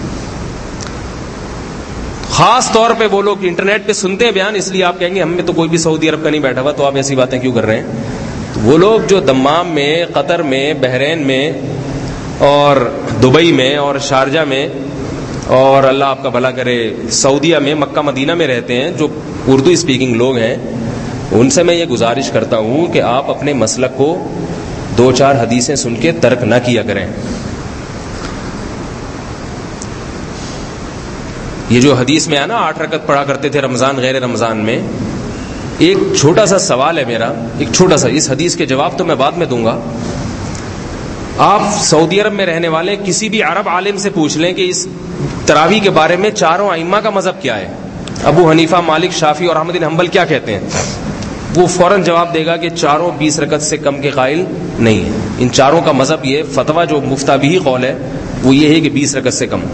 خاص طور پہ وہ لوگ انٹرنیٹ پہ سنتے ہیں بیان, اس لیے آپ کہیں گے ہم میں تو کوئی بھی سعودی عرب کا نہیں بیٹھا ہوا, تو آپ ایسی باتیں کیوں کر رہے ہیں. تو وہ لوگ جو دمام میں, قطر میں, بحرین میں اور دبئی میں اور شارجہ میں اور اللہ آپ کا بھلا کرے سعودیہ میں, مکہ مدینہ میں رہتے ہیں, جو اردو اسپیکنگ لوگ ہیں, ان سے میں یہ گزارش کرتا ہوں کہ آپ اپنے مسلک کو دو چار حدیثیں سن کے ترک نہ کیا کریں. یہ جو حدیث میں ہے نا آٹھ رکعت پڑھا کرتے تھے رمضان غیر رمضان میں, ایک چھوٹا سا سوال ہے میرا, ایک چھوٹا سا, اس حدیث کے جواب تو میں بعد میں دوں گا. آپ سعودی عرب میں رہنے والے کسی بھی عرب عالم سے پوچھ لیں کہ اس تراویح کے بارے میں چاروں ائمہ کا مذہب کیا ہے, ابو حنیفہ, مالک, شافعی اور احمد بن حنبل کیا کہتے ہیں, وہ فوراً جواب دے گا کہ چاروں بیس رکعت سے کم کے قائل نہیں ہے. ان چاروں کا مذہب یہ فتویٰ جو مفتابی قول ہے وہ یہ ہے کہ بیس رکعت سے کم.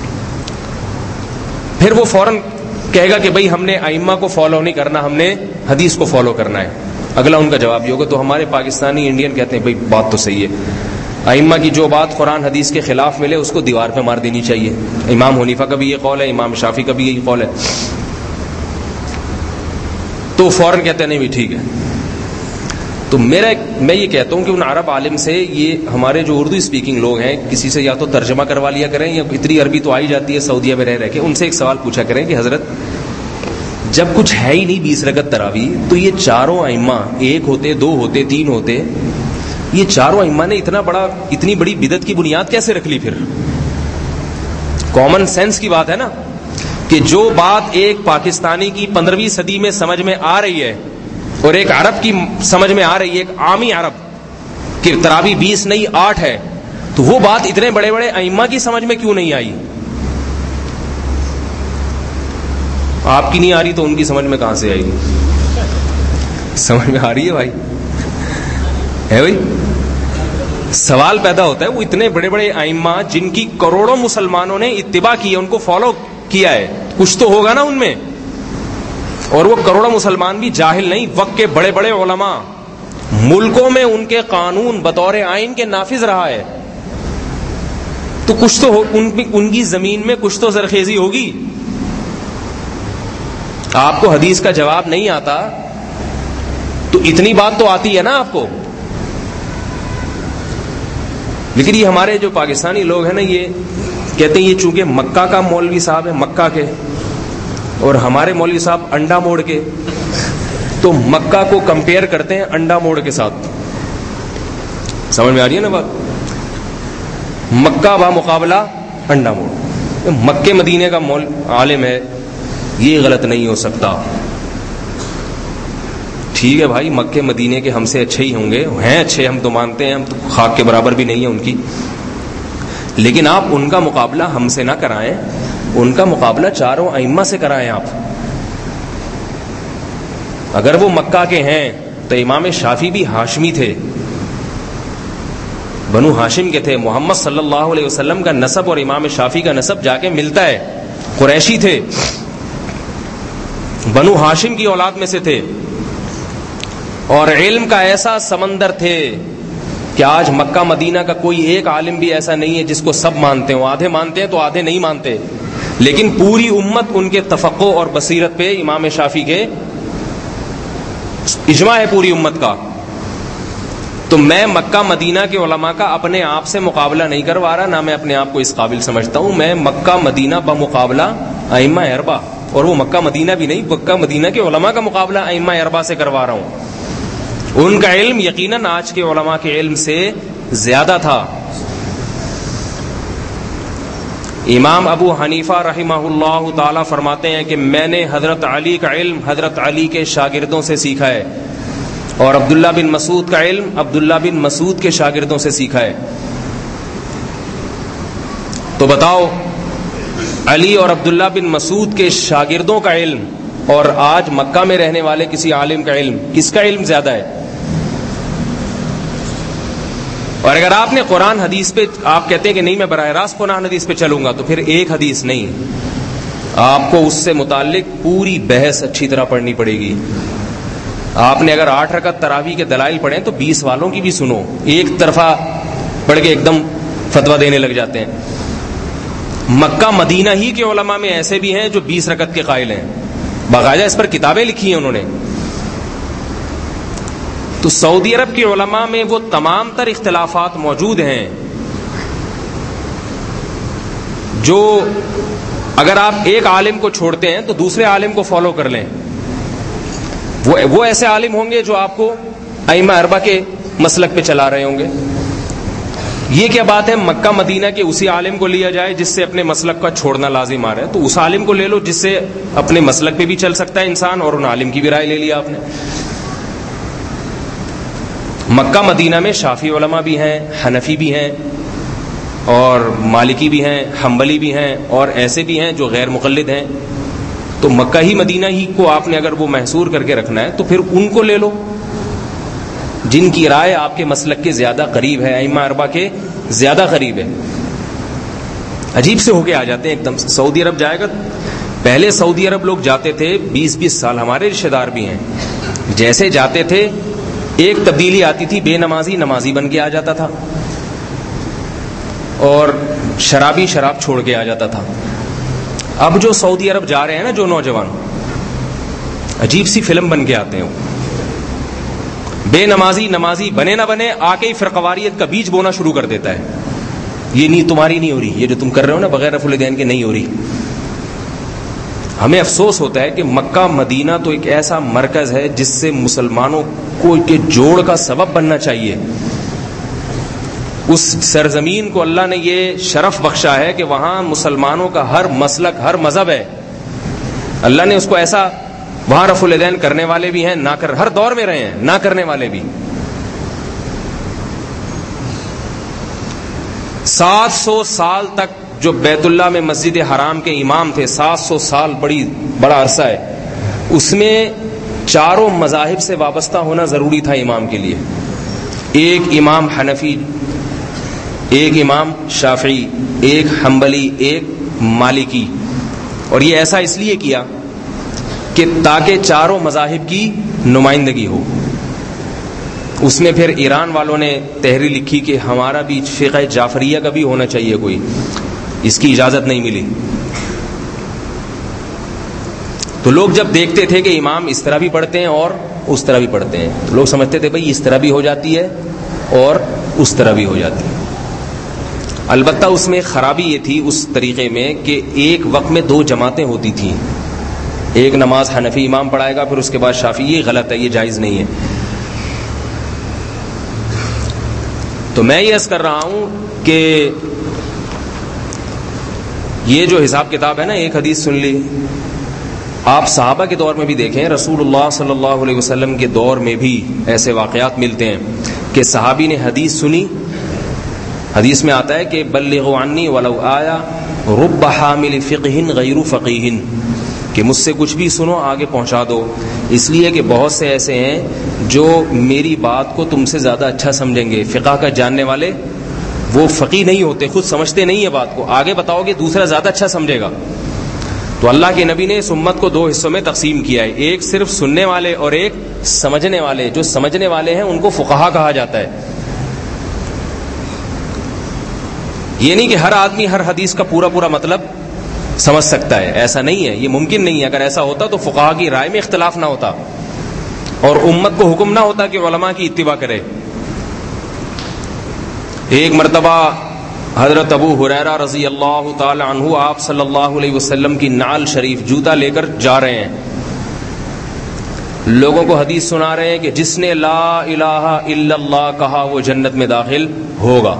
پھر وہ فوراً کہے گا کہ بھئی ہم نے ائمہ کو فالو نہیں کرنا, ہم نے حدیث کو فالو کرنا ہے. اگلا ان کا جواب یہ ہوگا. تو ہمارے پاکستانی انڈین کہتے ہیں بھئی بات تو صحیح ہے, ائمہ کی جو بات قرآن حدیث کے خلاف ملے اس کو دیوار پہ مار دینی چاہیے. امام حنیفہ کا بھی یہ قول ہے, امام شافعی کا بھی یہی قول ہے. تو فوراً کہتے ہیں نہیں بھی ٹھیک ہے. تو میرا میں یہ کہتا ہوں کہ ان عرب عالم سے, یہ ہمارے جو اردو اسپیکنگ لوگ ہیں, کسی سے یا تو ترجمہ کروا لیا کریں, یا اتنی عربی تو آئی جاتی ہے سعودیہ میں رہ رہ کے, ان سے ایک سوال پوچھا کریں کہ حضرت جب کچھ ہے ہی نہیں بیس رکعت تراویح, تو یہ چاروں ائمہ ایک ہوتے, دو ہوتے, تین ہوتے, یہ چاروں ائمہ نے اتنا بڑا اتنی بڑی بدعت کی بنیاد کیسے رکھ لی؟ پھر کامن سینس کی بات ہے نا, کہ جو بات ایک پاکستانی کی پندرہویں صدی میں سمجھ میں آ رہی ہے اور ایک عرب کی سمجھ میں آ رہی ہے, ایک عامی عرب کہ تراویح بیس نہیں آٹھ ہے, تو وہ بات اتنے بڑے بڑے ائمہ کی سمجھ میں کیوں نہیں آئی؟ آپ کی نہیں آ رہی تو ان کی سمجھ میں کہاں سے آئے گی؟ سمجھ میں آ رہی ہے بھائی, ہے بھائی. سوال پیدا ہوتا ہے, وہ اتنے بڑے بڑے ائمہ جن کی کروڑوں مسلمانوں نے اتباع کی ہے, ان کو فالو کیا ہے, کچھ تو ہوگا نا ان میں, اور وہ کروڑوں مسلمان بھی جاہل نہیں, وقت کے بڑے بڑے علماء, ملکوں میں ان کے قانون بطور آئین کے نافذ رہا ہے, تو کچھ تو ہو, ان, ان کی زمین میں کچھ تو زرخیزی ہوگی. آپ کو حدیث کا جواب نہیں آتا تو اتنی بات تو آتی ہے نا آپ کو. لیکن یہ ہمارے جو پاکستانی لوگ ہیں نا, یہ کہتے ہیں یہ چونکہ مکہ کا مولوی صاحب ہے, مکہ کے, اور ہمارے مولوی صاحب انڈا موڑ کے, تو مکہ کو کمپیئر کرتے ہیں انڈا موڑ کے ساتھ. سمجھ میں آ رہی ہے نا بات؟ مکہ با مقابلہ انڈا موڑ. مکے مدینے کا مول عالم ہے, یہ غلط نہیں ہو سکتا. ٹھیک ہے بھائی, مکے مدینے کے ہم سے اچھے ہی ہوں گے, ہیں اچھے, ہم تو مانتے ہیں, ہم تو خاک کے برابر بھی نہیں ہیں ان کی, لیکن آپ ان کا مقابلہ ہم سے نہ کرائیں, ان کا مقابلہ چاروں ائمہ سے کرائیں آپ. اگر وہ مکہ کے ہیں تو امام شافعی بھی ہاشمی تھے, بنو ہاشم کے تھے. محمد صلی اللہ علیہ وسلم کا نسب اور امام شافعی کا نسب جا کے ملتا ہے, قریشی تھے, بنو ہاشم کی اولاد میں سے تھے, اور علم کا ایسا سمندر تھے کہ آج مکہ مدینہ کا کوئی ایک عالم بھی ایسا نہیں ہے جس کو سب مانتے ہوں. آدھے مانتے ہیں تو آدھے نہیں مانتے, لیکن پوری امت ان کے تفقع اور بصیرت پہ امام شافعی کے اجماع ہے پوری امت کا. تو میں مکہ مدینہ کے علماء کا اپنے آپ سے مقابلہ نہیں کروا رہا, نہ میں اپنے آپ کو اس قابل سمجھتا ہوں. میں مکہ مدینہ بمقابلہ ائمہ اربعہ, اور وہ مکہ مدینہ بھی نہیں, مکہ مدینہ کے علماء کا مقابلہ ائمہ اربعہ سے کروا رہا ہوں. ان کا علم یقیناً آج کے علماء کے علم سے زیادہ تھا. امام ابو حنیفہ رحمہ اللہ تعالی فرماتے ہیں کہ میں نے حضرت علی کا علم حضرت علی کے شاگردوں سے سیکھا ہے, اور عبداللہ بن مسعود کا علم عبداللہ بن مسعود کے شاگردوں سے سیکھا ہے. تو بتاؤ, علی اور عبداللہ بن مسعود کے شاگردوں کا علم اور آج مکہ میں رہنے والے کسی عالم کا علم, کس کا علم زیادہ ہے؟ اور اگر آپ نے قرآن حدیث پہ, آپ کہتے ہیں کہ نہیں میں براہ راست قرآن حدیث پہ چلوں گا, تو پھر ایک حدیث نہیں, آپ کو اس سے متعلق پوری بحث اچھی طرح پڑھنی پڑے گی. آپ نے اگر آٹھ رکعت تراویح کے دلائل پڑھیں تو بیس والوں کی بھی سنو, ایک طرفہ پڑھ کے ایک دم فتویٰ دینے لگ جاتے ہیں. مکہ مدینہ ہی کے علماء میں ایسے بھی ہیں جو بیس رکعت کے قائل ہیں, باقاعدہ اس پر کتابیں لکھی ہیں انہوں نے. تو سعودی عرب کے علماء میں وہ تمام تر اختلافات موجود ہیں جو اگر آپ ایک عالم کو چھوڑتے ہیں تو دوسرے عالم کو فالو کر لیں, وہ وہ ایسے عالم ہوں گے جو آپ کو ائمہ اربعہ کے مسلک پہ چلا رہے ہوں گے. یہ کیا بات ہے مکہ مدینہ کے اسی عالم کو لیا جائے جس سے اپنے مسلک کا چھوڑنا لازم آ رہا ہے, تو اس عالم کو لے لو جس سے اپنے مسلک پہ بھی چل سکتا ہے انسان, اور ان عالم کی بھی رائے لے لیا آپ نے. مکہ مدینہ میں شافعی علماء بھی ہیں, حنفی بھی ہیں, اور مالکی بھی ہیں, حنبلی بھی ہیں, اور ایسے بھی ہیں جو غیر مقلد ہیں. تو مکہ ہی مدینہ ہی کو آپ نے اگر وہ محصور کر کے رکھنا ہے تو پھر ان کو لے لو جن کی رائے آپ کے مسلک کے زیادہ قریب ہے, ائمہ اربعہ کے زیادہ قریب ہے. عجیب سے ہو کے آ جاتے ہیں ایک دم. سعودی عرب جائے گا, پہلے سعودی عرب لوگ جاتے تھے بیس بیس سال, ہمارے رشتے دار بھی ہیں, جیسے جاتے تھے ایک تبدیلی آتی تھی, بے نمازی نمازی بن کے آ جاتا تھا, اور شرابی شراب چھوڑ کے آ جاتا تھا. اب جو سعودی عرب جا رہے ہیں نا جو نوجوان, عجیب سی فلم بن کے آتے ہیں, بے نمازی نمازی بنے نہ بنے آ کے ہی فرقواریت کا بیج بونا شروع کر دیتا ہے. یہ نہیں تمہاری نہیں ہو رہی, یہ جو تم کر رہے ہو نا بغیر رفع الیدین کے نہیں ہو رہی. ہمیں افسوس ہوتا ہے کہ مکہ مدینہ تو ایک ایسا مرکز ہے جس سے مسلمانوں کو کے جوڑ کا سبب بننا چاہیے. اس سرزمین کو اللہ نے یہ شرف بخشا ہے کہ وہاں مسلمانوں کا ہر مسلک ہر مذہب ہے. اللہ نے اس کو ایسا, وہاں رفع الیدین کرنے والے بھی ہیں, نہ کر ہر دور میں رہے ہیں, نہ کرنے والے بھی. سات سو سال تک جو بیت اللہ میں مسجد حرام کے امام تھے, سات سو سال بڑی بڑا عرصہ ہے, اس میں چاروں مذاہب سے وابستہ ہونا ضروری تھا امام کے لیے. ایک امام حنفی, ایک امام شافعی, ایک حنبلی, ایک مالکی. اور یہ ایسا اس لیے کیا کہ تاکہ چاروں مذاہب کی نمائندگی ہو. اس میں پھر ایران والوں نے تحریر لکھی کہ ہمارا بھی فقہ جعفریہ کا بھی ہونا چاہیے کوئی, اس کی اجازت نہیں ملی. تو لوگ جب دیکھتے تھے کہ امام اس طرح بھی پڑھتے ہیں اور اس طرح بھی پڑھتے ہیں, تو لوگ سمجھتے تھے بھائی اس طرح بھی ہو جاتی ہے اور اس طرح بھی ہو جاتی ہے. البتہ اس میں خرابی یہ تھی اس طریقے میں کہ ایک وقت میں دو جماعتیں ہوتی تھیں, ایک نماز حنفی امام پڑھائے گا پھر اس کے بعد شافعی. یہ غلط ہے, یہ جائز نہیں ہے. تو میں یہ عرض کر رہا ہوں کہ یہ جو حساب کتاب ہے نا, ایک حدیث سن لی, آپ صحابہ کے دور میں بھی دیکھیں, رسول اللہ صلی اللہ علیہ وسلم کے دور میں بھی ایسے واقعات ملتے ہیں کہ صحابی نے حدیث سنی, حدیث میں آتا ہے کہ بلغوا عنی ولو آیا رب حامل فقہ غیر فقیہ, کہ مجھ سے کچھ بھی سنو آگے پہنچا دو. اس لیے کہ بہت سے ایسے ہیں جو میری بات کو تم سے زیادہ اچھا سمجھیں گے, فقہ کا جاننے والے, وہ فقیہ نہیں ہوتے, خود سمجھتے نہیں ہے بات کو, آگے بتاؤ گے دوسرا زیادہ اچھا سمجھے گا. تو اللہ کے نبی نے اس امت کو دو حصوں میں تقسیم کیا ہے, ایک صرف سننے والے اور ایک سمجھنے والے. جو سمجھنے والے ہیں ان کو فقہا کہا جاتا ہے. یہ نہیں کہ ہر آدمی ہر حدیث کا پورا پورا مطلب سمجھ سکتا ہے. ایسا نہیں ہے, یہ ممکن نہیں ہے. اگر ایسا ہوتا تو فقہا کی رائے میں اختلاف نہ ہوتا اور امت کو حکم نہ ہوتا کہ علماء کی اتباع کرے. ایک مرتبہ حضرت ابو ہریرہ رضی اللہ تعالی عنہ آپ صلی اللہ علیہ وسلم کی نعل شریف جوتا لے کر جا رہے ہیں, لوگوں کو حدیث سنا رہے ہیں کہ جس نے لا الہ الا اللہ کہا وہ جنت میں داخل ہوگا.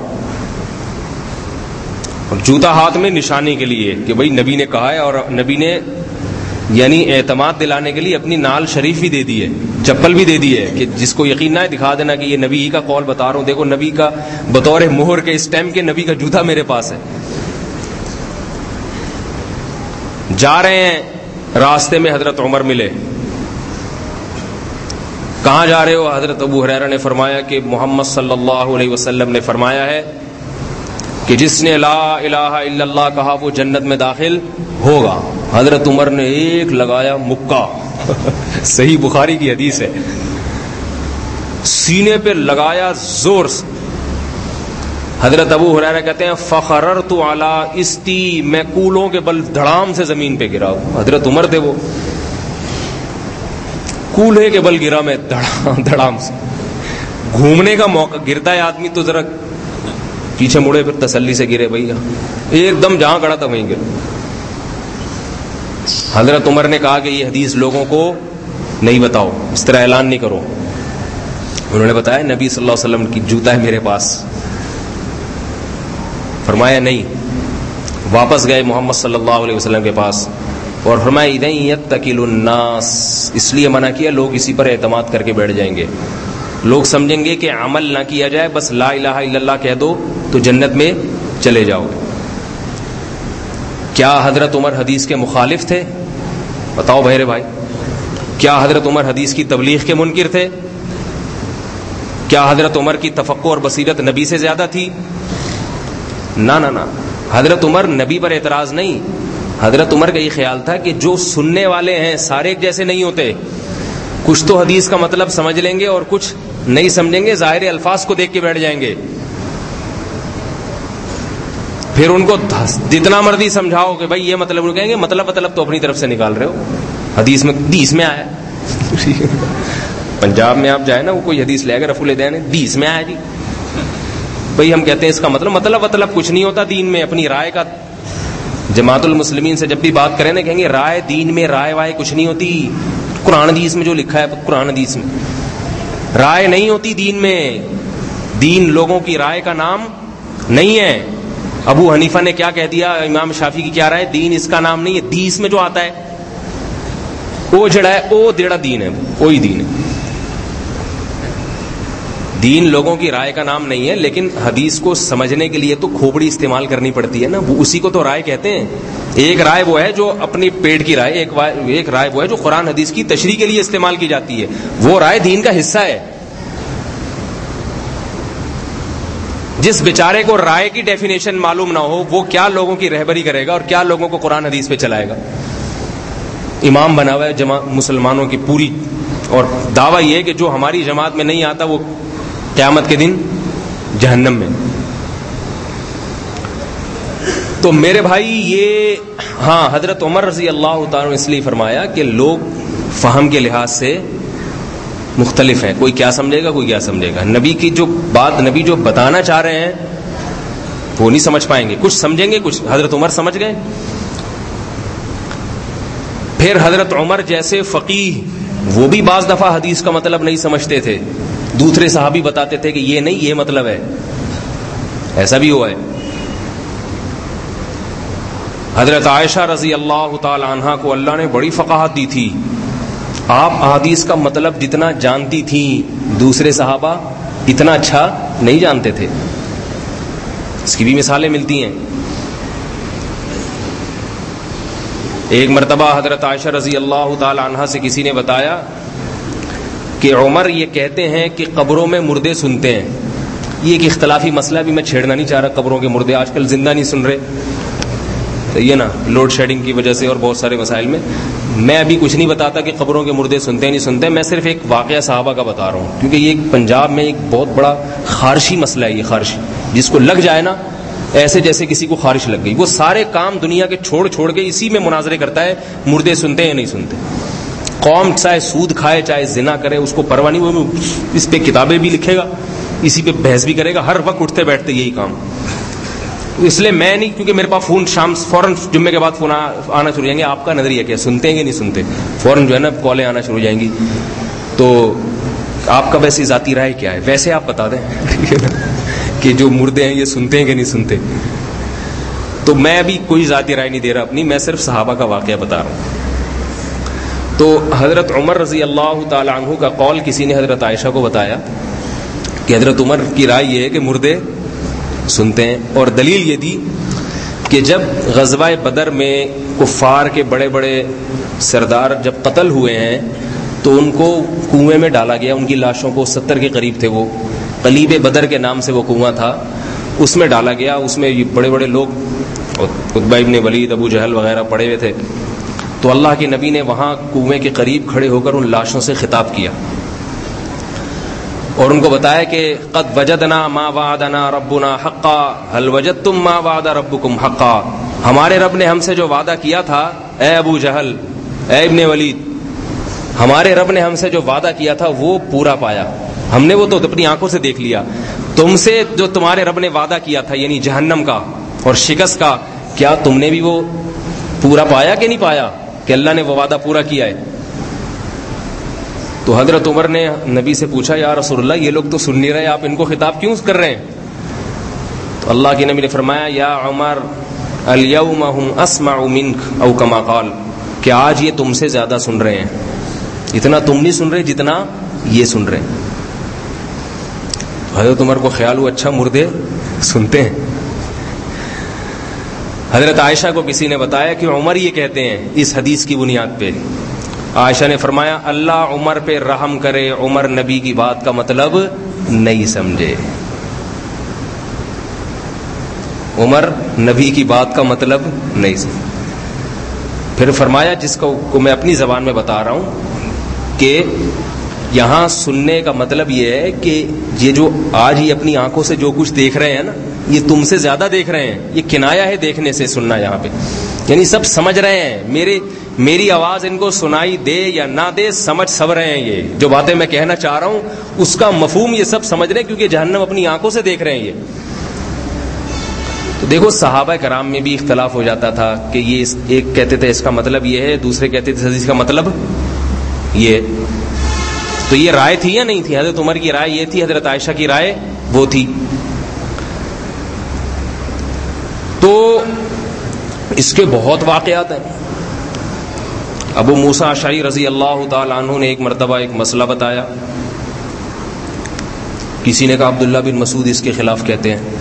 اور جوتا ہاتھ میں نشانی کے لیے کہ بھئی نبی نے کہا ہے, اور نبی نے یعنی اعتماد دلانے کے لیے اپنی نال شریف بھی دے دی ہے, چپل بھی دے دی ہے کہ جس کو یقین نہ ہے دکھا دینا کہ یہ نبی کا قول بتا رہا ہوں, دیکھو نبی کا بطور مہر کے اسٹیمپ کے نبی کا جوتا میرے پاس ہے. جا رہے ہیں, راستے میں حضرت عمر ملے. کہاں جا رہے ہو؟ حضرت ابو ہریرہ نے فرمایا کہ محمد صلی اللہ علیہ وسلم نے فرمایا ہے کہ جس نے لا الہ الا اللہ کہا وہ جنت میں داخل ہوگا. حضرت عمر نے ایک لگایا مکہ صحیح بخاری کی حدیث ہے, سینے پہ لگایا زور سے. حضرت ابو ہریرہ کہتے ہیں فخررت علی استی, میں کولوں کے بل دھڑام سے زمین پہ گرا. حضرت عمر تھے وہ, کولے کے بل گرا میں دھڑام سے. گھومنے کا موقع, گرتا ہے آدمی تو ذرا پیچھے مڑے پھر تسلی سے گرے بھائی, ایک دم جہاں کھڑا تھا وہیں گر. حضرت عمر نے کہا کہ یہ حدیث لوگوں کو نہیں بتاؤ, اس طرح اعلان نہیں کرو. انہوں نے بتایا نبی صلی اللہ علیہ وسلم کی جوتا ہے میرے پاس. فرمایا نہیں. واپس گئے محمد صلی اللہ علیہ وسلم کے پاس اور فرمایا اذن یتکل الناس, اس لیے منع کیا لوگ اسی پر اعتماد کر کے بیٹھ جائیں گے, لوگ سمجھیں گے کہ عمل نہ کیا جائے, بس لا الہ الا اللہ کہہ دو تو جنت میں چلے جاؤ گے. کیا حضرت عمر حدیث کے مخالف تھے؟ بتاؤ بھیرے بھائی. کیا حضرت عمر حدیث کی تبلیغ کے منکر تھے؟ کیا حضرت عمر کی تفقہ اور بصیرت نبی سے زیادہ تھی؟ نہ نہ نہ. حضرت عمر نبی پر اعتراض نہیں, حضرت عمر کا یہ خیال تھا کہ جو سننے والے ہیں سارے ایک جیسے نہیں ہوتے, کچھ تو حدیث کا مطلب سمجھ لیں گے اور کچھ نہیں سمجھیں گے, ظاہر الفاظ کو دیکھ کے بیٹھ جائیں گے. پھر ان کو جتنا مرضی سمجھاؤ کہ بھائی یہ مطلب, وہ کہیں گے مطلب مطلب تو اپنی طرف سے نکال رہے ہو, حدیث میں حدیث میں آیا. پنجاب میں آپ جائیں نا, وہ کوئی حدیث لے گا رفع الدین حدیث میں آیا جی. بھائی ہم کہتے ہیں اس کا مطلب مطلب مطلب کچھ نہیں ہوتا دین میں. اپنی رائے کا جماعت المسلمین سے جب بھی بات کریں نا کہیں گے رائے دین میں رائے وائے کچھ نہیں ہوتی. قرآن حدیث میں جو لکھا ہے قرآن حدیث میں رائے نہیں ہوتی دین میں. دین لوگوں کی رائے کا نام نہیں ہے. ابو حنیفہ نے کیا کہہ دیا, امام شافعی کی کیا رائے, دین اس کا نام نہیں ہے. دیس میں جو آتا ہے وہ جڑا ہے وہ دیڑا دین ہے, وہی دین ہے. دین لوگوں کی رائے کا نام نہیں ہے, لیکن حدیث کو سمجھنے کے لیے تو کھوپڑی استعمال کرنی پڑتی ہے نا, اسی کو تو رائے کہتے ہیں. ایک رائے وہ ہے جو اپنی پیٹ کی رائے, ایک ایک رائے وہ ہے جو قرآن حدیث کی تشریح کے لیے استعمال کی جاتی ہے. وہ رائے دین کا حصہ ہے. جس بیچارے کو رائے کی ڈیفینیشن معلوم نہ ہو وہ کیا لوگوں کی رہبری کرے گا اور کیا لوگوں کو قرآن حدیث پہ چلائے گا. امام بنا ہوا ہے جماعت مسلمانوں کی پوری, اور دعویٰ یہ ہے کہ جو ہماری جماعت میں نہیں آتا وہ قیامت کے دن جہنم میں. تو میرے بھائی یہ ہاں حضرت عمر رضی اللہ تعالیٰ نے اس لیے فرمایا کہ لوگ فہم کے لحاظ سے مختلف ہیں, کوئی کیا سمجھے گا کوئی کیا سمجھے گا. نبی کی جو بات نبی جو بتانا چاہ رہے ہیں وہ نہیں سمجھ پائیں گے, کچھ سمجھیں گے کچھ. حضرت عمر سمجھ گئے. پھر حضرت عمر جیسے فقیہ وہ بھی بعض دفعہ حدیث کا مطلب نہیں سمجھتے تھے, دوسرے صحابی بتاتے تھے کہ یہ نہیں یہ مطلب ہے, ایسا بھی ہوا ہے. حضرت عائشہ رضی اللہ تعالی عنہا کو اللہ نے بڑی فقاہت دی تھی. آپ احادیث کا مطلب جتنا جانتی تھیں دوسرے صحابہ اتنا اچھا نہیں جانتے تھے. اس کی بھی مثالیں ملتی ہیں. ایک مرتبہ حضرت عائشہ رضی اللہ تعالی عنہا سے کسی نے بتایا کہ عمر یہ کہتے ہیں کہ قبروں میں مردے سنتے ہیں. یہ ایک اختلافی مسئلہ بھی میں چھیڑنا نہیں چاہ رہا, قبروں کے مردے آج کل زندہ نہیں سن رہے, یہ نا لوڈ شیڈنگ کی وجہ سے اور بہت سارے مسائل میں. میں ابھی کچھ نہیں بتاتا کہ قبروں کے مردے سنتے نہیں سنتے, میں صرف ایک واقعہ صحابہ کا بتا رہا ہوں, کیونکہ یہ پنجاب میں ایک بہت بڑا خارشی مسئلہ ہے. یہ خارشی جس کو لگ جائے نا ایسے جیسے کسی کو خارش لگ گئی. وہ سارے کام دنیا کے چھوڑ چھوڑ کے اسی میں مناظرے کرتا ہے, مردے سنتے ہیں یا نہیں سنتے. قوم چاہے سود کھائے چاہے زنا کرے اس کو پرواہ نہیں, وہ اس پہ کتابیں بھی لکھے گا, اسی پہ بحث بھی کرے گا, ہر وقت اٹھتے بیٹھتے یہی کام. اس لیے میں نہیں, کیونکہ میرے پاس فون شام فوراً جمعے کے بعد فون آنا شروع ہو جائیں گے. آپ کا نظریہ کیا, سنتے ہیں کہ نہیں سنتے؟ فوراً جو ہے نا کالیں آنا شروع ہو جائیں گی. تو آپ کا ویسے ذاتی رائے کیا ہے؟ ویسے آپ بتا دیں کہ جو مردے ہیں یہ سنتے ہیں کہ نہیں سنتے. تو میں ابھی کوئی ذاتی رائے نہیں دے رہا اپنی, میں صرف صحابہ کا واقعہ بتا رہا ہوں. تو حضرت عمر رضی اللہ تعالی عنہ کا قول کسی نے حضرت عائشہ کو بتایا کہ حضرت عمر کی رائے یہ ہے کہ مردے سنتے ہیں. اور دلیل یہ دی کہ جب غزوہ بدر میں کفار کے بڑے بڑے سردار جب قتل ہوئے ہیں تو ان کو کنویں میں ڈالا گیا. ان کی لاشوں کو ستر کے قریب تھے, وہ قلیب بدر کے نام سے وہ کنواں تھا, اس میں ڈالا گیا. اس میں بڑے بڑے لوگ عتبہ ابن ولید, ابو جہل وغیرہ پڑے ہوئے تھے. تو اللہ کے نبی نے وہاں کنویں کے قریب کھڑے ہو کر ان لاشوں سے خطاب کیا اور ان کو بتایا کہ قد وجدنا ما وعدنا ربنا حقا هل وجدتم ما وعد ربكم حقا. ہمارے رب نے ہم سے جو وعدہ کیا تھا, اے ابو جہل, اے ابن ولید, ہمارے رب نے ہم سے جو وعدہ کیا تھا وہ پورا پایا. ہم نے وہ تو اپنی آنکھوں سے دیکھ لیا. تم سے جو تمہارے رب نے وعدہ کیا تھا یعنی جہنم کا اور شکست کا, کیا تم نے بھی وہ پورا پایا کہ نہیں پایا کہ اللہ نے وہ وعدہ پورا کیا ہے؟ تو حضرت عمر نے نبی سے پوچھا, یا رسول اللہ یہ لوگ تو سن نہیں رہے, آپ ان کو خطاب کیوں کر رہے ہیں؟ تو اللہ کے نبی نے فرمایا, یا عمر الیوم هم اسمع منک او کما قال, کہ آج یہ تم سے زیادہ سن رہے ہیں, اتنا تم نہیں سن رہے جتنا یہ سن رہے ہیں. حضرت عمر کو خیال ہوا اچھا مردے سنتے ہیں. حضرت عائشہ کو کسی نے بتایا کہ عمر یہ کہتے ہیں اس حدیث کی بنیاد پہ. عائشہ نے فرمایا, اللہ عمر پہ رحم کرے, عمر نبی کی بات کا مطلب نہیں سمجھے. عمر نبی کی بات کا مطلب نہیں سمجھے. پھر فرمایا, جس کو میں اپنی زبان میں بتا رہا ہوں کہ یہاں سننے کا مطلب یہ ہے کہ یہ جو آج ہی اپنی آنکھوں سے جو کچھ دیکھ رہے ہیں نا, یہ تم سے زیادہ دیکھ رہے ہیں. یہ کنایا ہے دیکھنے سے سننا یہاں پہ, یعنی سب سمجھ رہے ہیں. میرے میری آواز ان کو سنائی دے یا نہ دے, سمجھ سب رہے ہیں. یہ جو باتیں میں کہنا چاہ رہا ہوں اس کا مفہوم یہ سب سمجھ رہے ہیں, کیونکہ جہنم اپنی آنکھوں سے دیکھ رہے ہیں یہ. تو دیکھو صحابہ کرام میں بھی اختلاف ہو جاتا تھا کہ یہ ایک کہتے تھے اس کا مطلب یہ ہے, دوسرے کہتے تھے اس کا مطلب یہ. تو یہ رائے تھی یا نہیں تھی؟ حضرت عمر کی رائے یہ تھی, حضرت عائشہ کی رائے وہ تھی. تو اس کے بہت واقعات ہیں. ابو موسیٰ اشعری رضی اللہ تعالی عنہ نے ایک مرتبہ ایک مسئلہ بتایا. کسی نے کہا عبداللہ بن مسعود اس کے خلاف کہتے ہیں.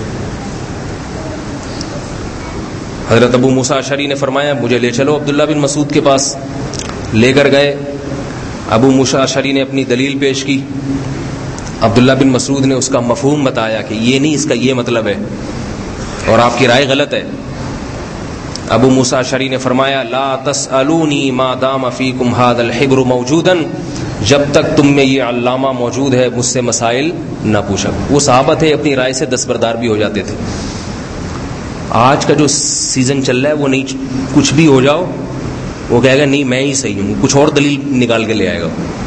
حضرت ابو موسیٰ اشعری نے فرمایا, مجھے لے چلو عبداللہ بن مسعود کے پاس. لے کر گئے. ابو موسیٰ اشعری نے اپنی دلیل پیش کی. عبداللہ بن مسعود نے اس کا مفہوم بتایا کہ یہ نہیں, اس کا یہ مطلب ہے اور آپ کی رائے غلط ہے. ابو موسیٰ اشعری نے فرمایا, لا تسألونی ما دام فیکم ھذا الحبر موجودا, جب تک تم میں یہ علامہ موجود ہے مجھ سے مسائل نہ پوچھا. وہ صحابہ تھے, اپنی رائے سے دستبردار بھی ہو جاتے تھے. آج کا جو سیزن چل رہا ہے وہ نہیں, کچھ بھی ہو جاؤ وہ کہے گا نہیں میں ہی صحیح ہوں, کچھ اور دلیل نکال کے لے آئے گا.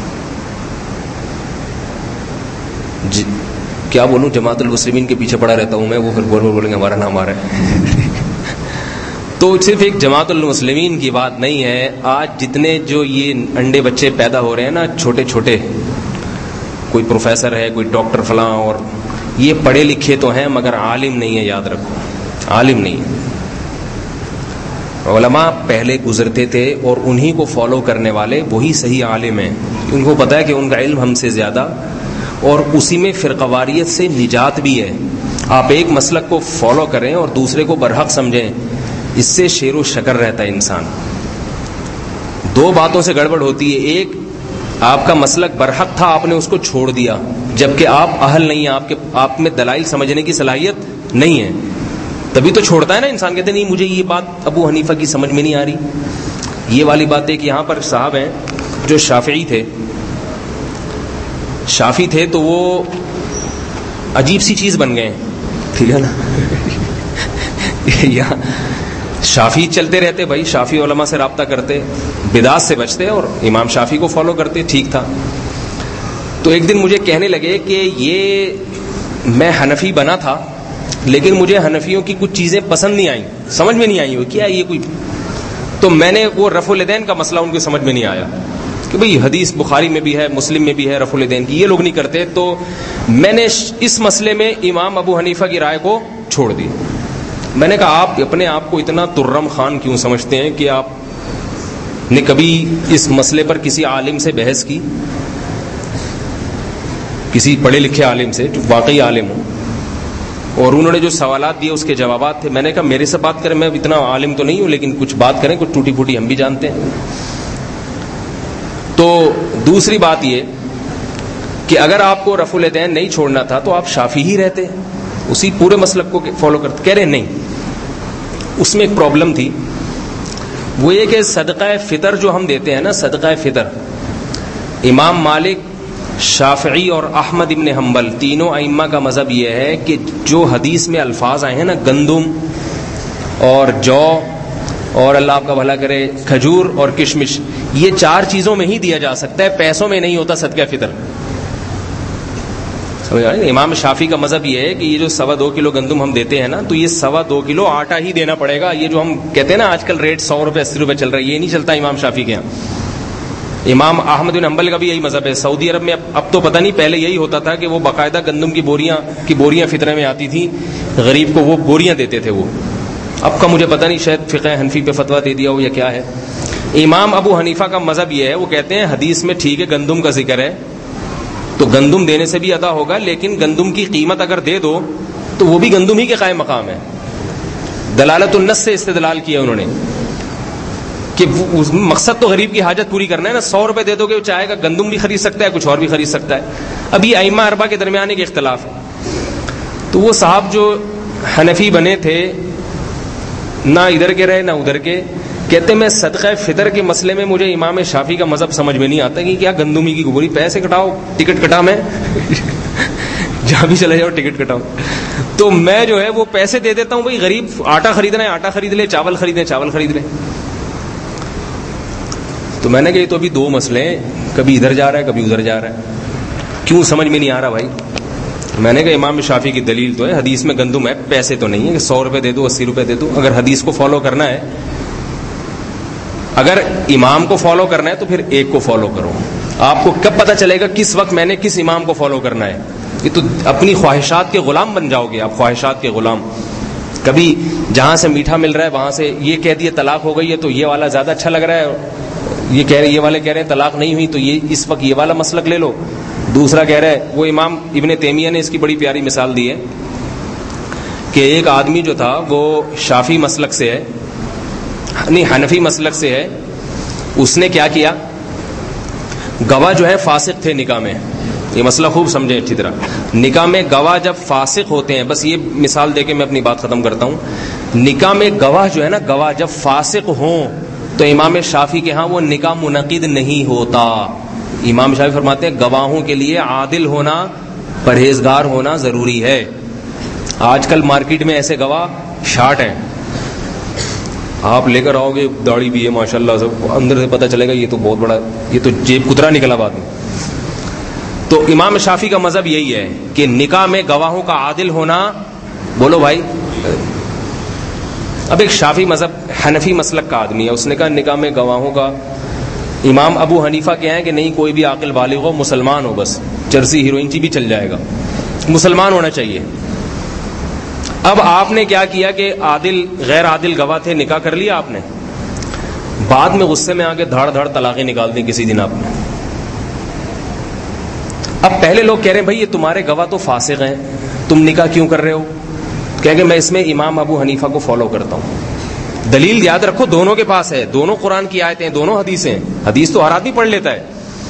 جی کیا بولوں, جماعت المسلمین کے پیچھے پڑا رہتا ہوں میں, وہ پھر بول بولیں گے ہمارا نام آ رہا ہے. تو صرف ایک جماعت المسلمین کی بات نہیں ہے. آج جتنے جو یہ انڈے بچے پیدا ہو رہے ہیں نا چھوٹے چھوٹے, کوئی پروفیسر ہے, کوئی ڈاکٹر فلاں, اور یہ پڑھے لکھے تو ہیں مگر عالم نہیں ہے. یاد رکھو, عالم نہیں ہے. علماء پہلے گزرتے تھے اور انہی کو فالو کرنے والے وہی صحیح عالم ہیں. ان کو پتہ ہے کہ ان کا علم ہم سے زیادہ, اور اسی میں فرقواریت سے نجات بھی ہے. آپ ایک مسلک کو فالو کریں اور دوسرے کو برحق سمجھیں, اس سے شیر و شکر رہتا ہے انسان. دو باتوں سے گڑبڑ ہوتی ہے. ایک, آپ کا مسلک برحق تھا, آپ نے اس کو چھوڑ دیا جبکہ آپ اہل نہیں ہیں, آپ کے آپ میں دلائل سمجھنے کی صلاحیت نہیں ہے. تبھی تو چھوڑتا ہے نا انسان, کہتے نہیں مجھے یہ بات ابو حنیفہ کی سمجھ میں نہیں آ رہی. یہ والی بات ہے کہ یہاں پر صاحب ہیں جو شافعی تھے, شافعی تھے تو وہ عجیب سی چیز بن گئے, ٹھیک ہے نا. یا شافی چلتے رہتے بھائی, شافی علماء سے رابطہ کرتے, بدعات سے بچتے اور امام شافی کو فالو کرتے, ٹھیک تھا. تو ایک دن مجھے کہنے لگے کہ یہ میں حنفی بنا تھا لیکن مجھے حنفیوں کی کچھ چیزیں پسند نہیں آئیں, سمجھ میں نہیں آئی, وہ کیا یہ کوئی. تو میں نے وہ رفع الیدین کا مسئلہ ان کو سمجھ میں نہیں آیا کہ بھئی حدیث بخاری میں بھی ہے, مسلم میں بھی ہے رفع الیدین کی, یہ لوگ نہیں کرتے. تو میں نے اس مسئلے میں امام ابو حنیفہ کی رائے کو چھوڑ دی. میں نے کہا آپ اپنے آپ کو اتنا ترم خان کیوں سمجھتے ہیں کہ آپ نے کبھی اس مسئلے پر کسی عالم سے بحث کی, کسی پڑھے لکھے عالم سے جو واقعی عالم ہو, اور انہوں نے جو سوالات دیے اس کے جوابات تھے. میں نے کہا میرے سے بات کریں, میں اتنا عالم تو نہیں ہوں لیکن کچھ بات کریں, کچھ ٹوٹی پھوٹی ہم بھی جانتے ہیں. تو دوسری بات یہ کہ اگر آپ کو رفع الیدین نہیں چھوڑنا تھا تو آپ شافعی ہی رہتے, اسی پورے مسلک کو فالو کرتے. کہہ رہے نہیں, اس میں ایک پرابلم تھی, وہ یہ کہ صدقہ فطر جو ہم دیتے ہیں نا, صدقہ فطر, امام مالک, شافعی اور احمد ابن حنبل تینوں ائمہ کا مذہب یہ ہے کہ جو حدیث میں الفاظ آئے ہیں نا, گندم اور جو اور اللہ آپ کا بھلا کرے کھجور اور کشمش, یہ چار چیزوں میں ہی دیا جا سکتا ہے, پیسوں میں نہیں ہوتا صدقہ فطر. امام شافعی کا مذہب یہ ہے کہ یہ جو سوا دو کلو گندم ہم دیتے ہیں نا, تو یہ سوا دو کلو آٹا ہی دینا پڑے گا. یہ جو ہم کہتے ہیں نا آج کل ریٹ سو روپے اسی روپے چل رہا ہے, یہ نہیں چلتا امام شافعی کے یہاں. امام احمد بن حنبل کا بھی یہی مذہب ہے. سعودی عرب میں اب تو پتہ نہیں, پہلے یہی ہوتا تھا کہ وہ باقاعدہ گندم کی بوریاں کی بوریاں فطرے میں آتی تھیں, غریب کو وہ بوریاں دیتے تھے. وہ اب کا مجھے پتہ نہیں, شاید فقہ حنفی پہ فتویٰ دے دیا ہو یا کیا ہے. امام ابو حنیفہ کا مذہب یہ ہے, وہ کہتے ہیں حدیث میں ٹھیک ہے گندم کا ذکر ہے تو گندم دینے سے بھی ادا ہوگا, لیکن گندم کی قیمت اگر دے دو تو وہ بھی گندم ہی کے قائم مقام ہے. دلالت النص سے استدلال کیا انہوں نے کہ مقصد تو غریب کی حاجت پوری کرنا ہے نا. سو روپے دے دو گے, وہ چاہے گا گندم بھی خرید سکتا ہے, کچھ اور بھی خرید سکتا ہے. اب یہ ائمہ اربعہ کے درمیان ایک اختلاف ہے. تو وہ صاحب جو حنفی بنے تھے, نہ ادھر کے رہے نہ ادھر کے, کہتے میں صدقہ فطر کے مسئلے میں مجھے امام شافعی کا مذہب سمجھ میں نہیں آتا کہ کیا گندم ہی کی گوبری, پیسے کٹاؤ, ٹکٹ کٹا, میں جہاں بھی چلے جاؤ ٹکٹ کٹاؤ. تو میں جو ہے وہ پیسے دے دیتا ہوں, بھائی غریب آٹا خریدنا ہے آٹا خرید لے, چاول خریدنا چاول خرید لے. تو میں نے کہا یہ تو ابھی دو مسئلے ہیں, کبھی ادھر جا رہا ہے کبھی ادھر جا رہا ہے, کیوں سمجھ میں نہیں آ رہا بھائی. میں نے کہا امام شافعی کی دلیل تو ہے, حدیث میں گندم ہے, پیسے تو نہیں ہے کہ سو روپے دے دو اسی روپے دے دو. اگر حدیث کو فالو کرنا ہے, اگر امام کو فالو کرنا ہے تو پھر ایک کو فالو کرو. آپ کو کب پتہ چلے گا کس وقت میں نے کس امام کو فالو کرنا ہے؟ یہ تو اپنی خواہشات کے غلام بن جاؤ گے آپ, خواہشات کے غلام. کبھی جہاں سے میٹھا مل رہا ہے وہاں سے یہ کہہ دیے طلاق ہو گئی ہے تو یہ والا زیادہ اچھا لگ رہا ہے, یہ کہہ رہے یہ والے کہہ رہے ہیں طلاق نہیں ہوئی تو یہ اس وقت یہ والا مسلک لے لو. دوسرا کہہ رہا ہے, وہ امام ابن تیمیہ نے اس کی بڑی پیاری مثال دی ہے کہ ایک آدمی جو تھا وہ شافعی مسلک سے ہے, نہیں حنفی مسلک سے ہے, اس نے کیا کیا, گواہ جو ہے فاسق تھے نکاح میں. یہ مسئلہ خوب سمجھیں اچھی طرح, نکاح میں گواہ جب فاسق ہوتے ہیں, بس یہ مثال دے کے میں اپنی بات ختم کرتا ہوں, نکاح میں گواہ جو ہے نا, گواہ جب فاسق ہوں تو امام شافعی کے ہاں وہ نکاح منعقد نہیں ہوتا. امام شافعی فرماتے ہیں گواہوں کے لیے عادل ہونا, پرہیزگار ہونا ضروری ہے. آج کل مارکیٹ میں ایسے گواہ شارٹ ہیں, آپ لے کر آؤ گے, داڑھی بھی ہے ماشاءاللہ, سب اندر سے پتہ چلے گا یہ تو بہت بڑا, یہ تو جیب کترا نکلا بعد میں. تو امام شافعی کا مذہب یہی ہے کہ نکاح میں گواہوں کا عادل ہونا. بولو بھائی. اب ایک شافعی مذہب حنفی مسلک کا آدمی ہے, اس نے کہا نکاح میں گواہوں کا, امام ابو حنیفہ کہتے ہیں کہ نہیں, کوئی بھی عاقل بالغ ہو, مسلمان ہو, بس چرسی ہیروئن چی بھی چل جائے گا, مسلمان ہونا چاہیے. اب آپ نے کیا کیا کہ عادل غیر عادل گواہ تھے, نکاح کر لیا آپ نے, بعد میں غصے میں آ کے دھاڑ دھاڑ طلاقیں نکال دی کسی دن آپ نے. اب پہلے لوگ کہہ رہے ہیں بھائی یہ تمہارے گواہ تو فاسق ہیں, تم نکاح کیوں کر رہے ہو؟ کہ میں اس میں امام ابو حنیفہ کو فالو کرتا ہوں. دلیل یاد رکھو دونوں کے پاس ہے, دونوں قرآن کی آیتیں, دونوں حدیثیں. حدیث تو ہر آدمی پڑھ لیتا ہے,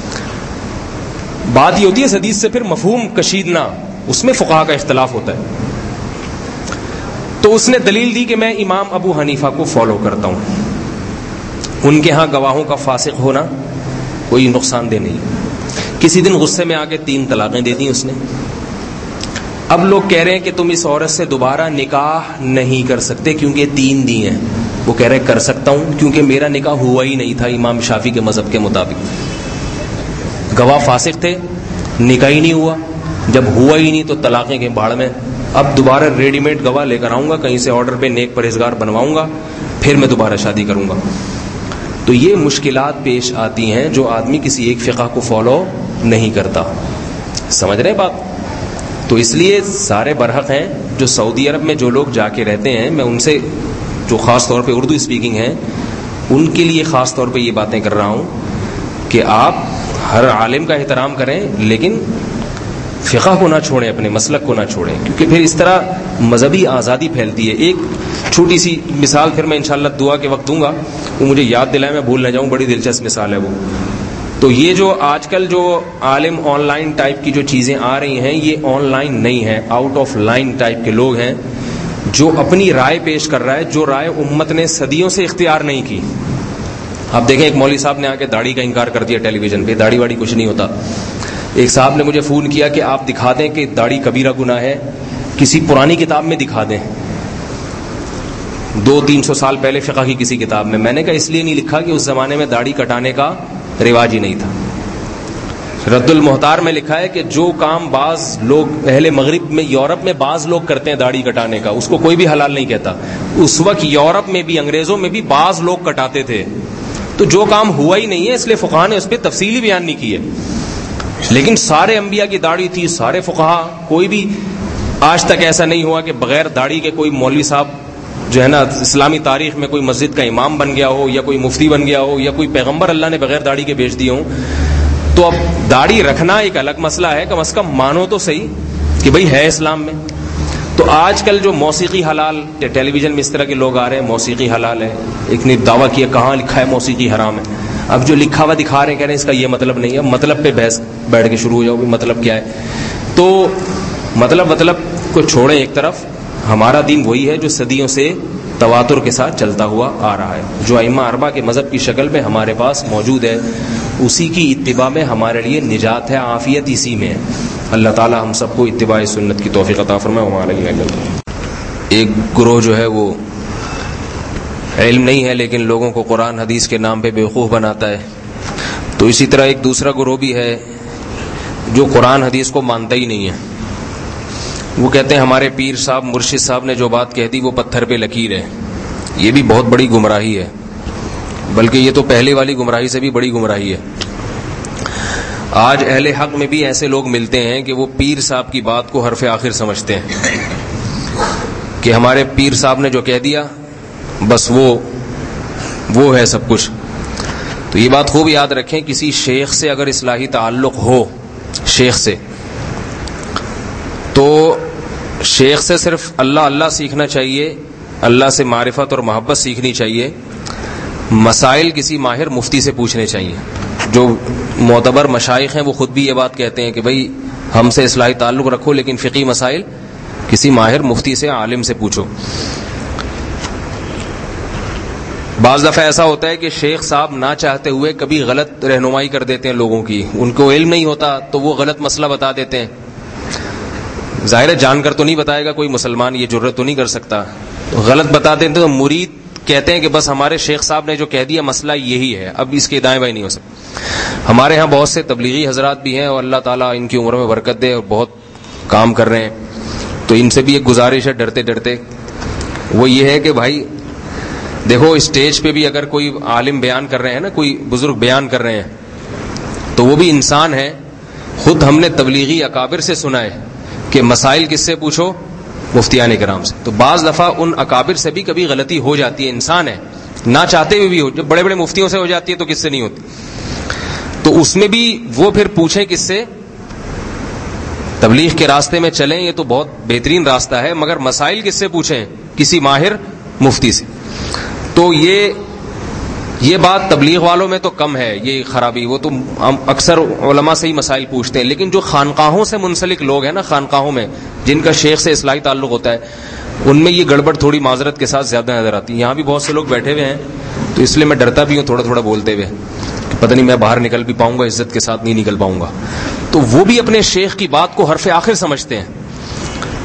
بات یہ ہوتی ہے اس حدیث سے پھر مفہوم کشیدنا, اس میں فقہا کا اختلاف ہوتا ہے. تو اس نے دلیل دی کہ میں امام ابو حنیفہ کو فالو کرتا ہوں, ان کے ہاں گواہوں کا فاسق ہونا کوئی نقصان دہ نہیں. کسی دن غصے میں آ کے تین طلاقیں دے دی اس نے. اب لوگ کہہ رہے ہیں کہ تم اس عورت سے دوبارہ نکاح نہیں کر سکتے کیونکہ تین دی ہیں. وہ کہہ رہے کر سکتا ہوں کیونکہ میرا نکاح ہوا ہی نہیں تھا امام شافعی کے مذہب کے مطابق. گواہ فاسق تھے, نکاح ہی نہیں ہوا, جب ہوا ہی نہیں تو طلاقیں کے باڑ میں. اب دوبارہ ریڈی میڈ گواہ لے کر آؤں گا کہیں سے آرڈر پہ, نیک پرہیزگار بنواؤں گا, پھر میں دوبارہ شادی کروں گا. تو یہ مشکلات پیش آتی ہیں جو آدمی کسی ایک فقہ کو فالو نہیں کرتا. سمجھ رہے بات؟ تو اس لیے سارے برحق ہیں. جو سعودی عرب میں جو لوگ جا کے رہتے ہیں, میں ان سے جو خاص طور پہ اردو اسپیکنگ ہیں ان کے لیے خاص طور پہ یہ باتیں کر رہا ہوں کہ آپ ہر عالم کا احترام کریں لیکن فقہ کو نہ چھوڑیں, اپنے مسلک کو نہ چھوڑیں, کیونکہ پھر اس طرح مذہبی آزادی پھیلتی ہے. ایک چھوٹی سی مثال پھر میں انشاءاللہ دعا کے وقت دوں گا, وہ مجھے یاد دلائے میں بھول نہ جاؤں, بڑی دلچسپ مثال ہے وہ. تو یہ جو آج کل جو عالم آن لائن ٹائپ کی جو چیزیں آ رہی ہیں, یہ آن لائن نہیں ہے, آؤٹ آف لائن ٹائپ کے لوگ ہیں جو اپنی رائے پیش کر رہا ہے, جو رائے امت نے صدیوں سے اختیار نہیں کی. آپ دیکھیں ایک مولوی صاحب نے آ کے داڑھی کا انکار کر دیا ٹیلی ویژن پہ, داڑھی واڑی کچھ نہیں ہوتا. ایک صاحب نے مجھے فون کیا کہ آپ دکھا دیں کہ داڑھی کبیرہ گناہ ہے, کسی پرانی کتاب میں دکھا دیں, دو تین سو سال پہلے فقہ کی کسی کتاب میں. میں نے کہا اس لیے نہیں لکھا کہ اس زمانے میں داڑھی کٹانے کا رواج ہی نہیں تھا. رد المحتار میں لکھا ہے کہ جو کام بعض لوگ اہل مغرب میں, یورپ میں بعض لوگ کرتے ہیں داڑھی کٹانے کا, اس کو کوئی بھی حلال نہیں کہتا. اس وقت یورپ میں بھی, انگریزوں میں بھی بعض لوگ کٹاتے تھے. تو جو کام ہوا ہی نہیں ہے اس لیے فقہاء نے اس پہ تفصیلی بیان نہیں کی ہے. لیکن سارے انبیاء کی داڑھی تھی, سارے فقہاء, کوئی بھی آج تک ایسا نہیں ہوا کہ بغیر داڑھی کے کوئی مولوی صاحب جو ہے نا اسلامی تاریخ میں کوئی مسجد کا امام بن گیا ہو, یا کوئی مفتی بن گیا ہو, یا کوئی پیغمبر اللہ نے بغیر داڑھی کے بھیج دیے ہوں. تو اب داڑھی رکھنا ایک الگ مسئلہ ہے, کم از کم مانو تو صحیح کہ بھئی ہے اسلام میں. تو آج کل جو موسیقی حلال, ٹیلی ویژن میں اس طرح کے لوگ آ رہے ہیں موسیقی حلال ہے, ایک نے دعویٰ کیا کہاں لکھا ہے موسیقی حرام ہے. اب جو لکھا ہوا دکھا رہے ہیں کہہ رہے ہیں اس کا یہ مطلب نہیں ہے. مطلب پہ بحث بیٹھ کے شروع ہو جاؤ, مطلب کیا ہے. تو مطلب مطلب کو چھوڑیں ایک طرف, ہمارا دین وہی ہے جو صدیوں سے تواتر کے ساتھ چلتا ہوا آ رہا ہے, جو ائمہ اربعہ کے مذہب کی شکل میں ہمارے پاس موجود ہے. اسی کی اتباع میں ہمارے لیے نجات ہے, عافیت اسی میں ہے. اللہ تعالی ہم سب کو اتباع سنت کی توفیق عطا فرمائے. ہمارے ایک گروہ جو ہے وہ علم نہیں ہے لیکن لوگوں کو قرآن حدیث کے نام پہ بیوقوف بناتا ہے. تو اسی طرح ایک دوسرا گروہ بھی ہے جو قرآن حدیث کو مانتا ہی نہیں ہے. وہ کہتے ہیں ہمارے پیر صاحب مرشد صاحب نے جو بات کہہ دی وہ پتھر پہ لکیر ہے. یہ بھی بہت بڑی گمراہی ہے, بلکہ یہ تو پہلے والی گمراہی سے بھی بڑی گمراہی ہے. آج اہل حق میں بھی ایسے لوگ ملتے ہیں کہ وہ پیر صاحب کی بات کو حرف آخر سمجھتے ہیں کہ ہمارے پیر صاحب نے جو کہہ دیا بس وہ وہ ہے سب کچھ. تو یہ بات خوب یاد رکھیں, کسی شیخ سے اگر اصلاحی تعلق ہو, شیخ سے, تو شیخ سے صرف اللہ اللہ سیکھنا چاہیے, اللہ سے معرفت اور محبت سیکھنی چاہیے. مسائل کسی ماہر مفتی سے پوچھنے چاہیے. جو معتبر مشائخ ہیں وہ خود بھی یہ بات کہتے ہیں کہ بھئی ہم سے اصلاحی تعلق رکھو لیکن فقہی مسائل کسی ماہر مفتی سے, عالم سے پوچھو. بعض دفعہ ایسا ہوتا ہے کہ شیخ صاحب نہ چاہتے ہوئے کبھی غلط رہنمائی کر دیتے ہیں لوگوں کی, ان کو علم نہیں ہوتا تو وہ غلط مسئلہ بتا دیتے ہیں. ظاہر ہے جان کر تو نہیں بتائے گا کوئی مسلمان, یہ جرت تو نہیں کر سکتا, غلط بتا دیتے تو مرید کہتے ہیں کہ بس ہمارے شیخ صاحب نے جو کہہ دیا مسئلہ یہی ہے, اب اس کے دائیں بائیں نہیں ہو سکتا. ہمارے ہاں بہت سے تبلیغی حضرات بھی ہیں اور اللہ تعالیٰ ان کی عمر میں برکت دے اور بہت کام کر رہے ہیں. تو ان سے بھی ایک گزارش ہے ڈرتے ڈرتے, وہ یہ ہے کہ بھائی دیکھو اسٹیج پہ بھی اگر کوئی عالم بیان کر رہے ہیں نا, کوئی بزرگ بیان کر رہے ہیں تو وہ بھی انسان ہے. خود ہم نے تبلیغی اکابر سے سنا ہے کہ مسائل کس سے پوچھو, مفتیان کرام سے. تو بعض دفعہ ان اکابر سے بھی کبھی غلطی ہو جاتی ہے, انسان ہے, نہ چاہتے ہوئے بھی ہو. جب بڑے بڑے مفتیوں سے ہو جاتی ہے تو کس سے نہیں ہوتی. تو اس میں بھی وہ پھر پوچھیں کس سے, تبلیغ کے راستے میں چلیں, یہ تو بہت بہترین راستہ ہے, مگر مسائل کس سے پوچھیں, کسی ماہر مفتی سے. تو یہ یہ بات تبلیغ والوں میں تو کم ہے یہ خرابی, وہ تو ہم اکثر علماء سے ہی مسائل پوچھتے ہیں. لیکن جو خانقاہوں سے منسلک لوگ ہیں نا, خانقاہوں میں جن کا شیخ سے اصلاحی تعلق ہوتا ہے, ان میں یہ گڑبڑ تھوڑی معذرت کے ساتھ زیادہ نظر آتی ہے. یہاں بھی بہت سے لوگ بیٹھے ہوئے ہیں تو اس لیے میں ڈرتا بھی ہوں تھوڑا تھوڑا بولتے ہوئے کہ پتہ نہیں میں باہر نکل بھی پاؤں گا, عزت کے ساتھ نہیں نکل پاؤں گا. تو وہ بھی اپنے شیخ کی بات کو حرف آخر سمجھتے ہیں.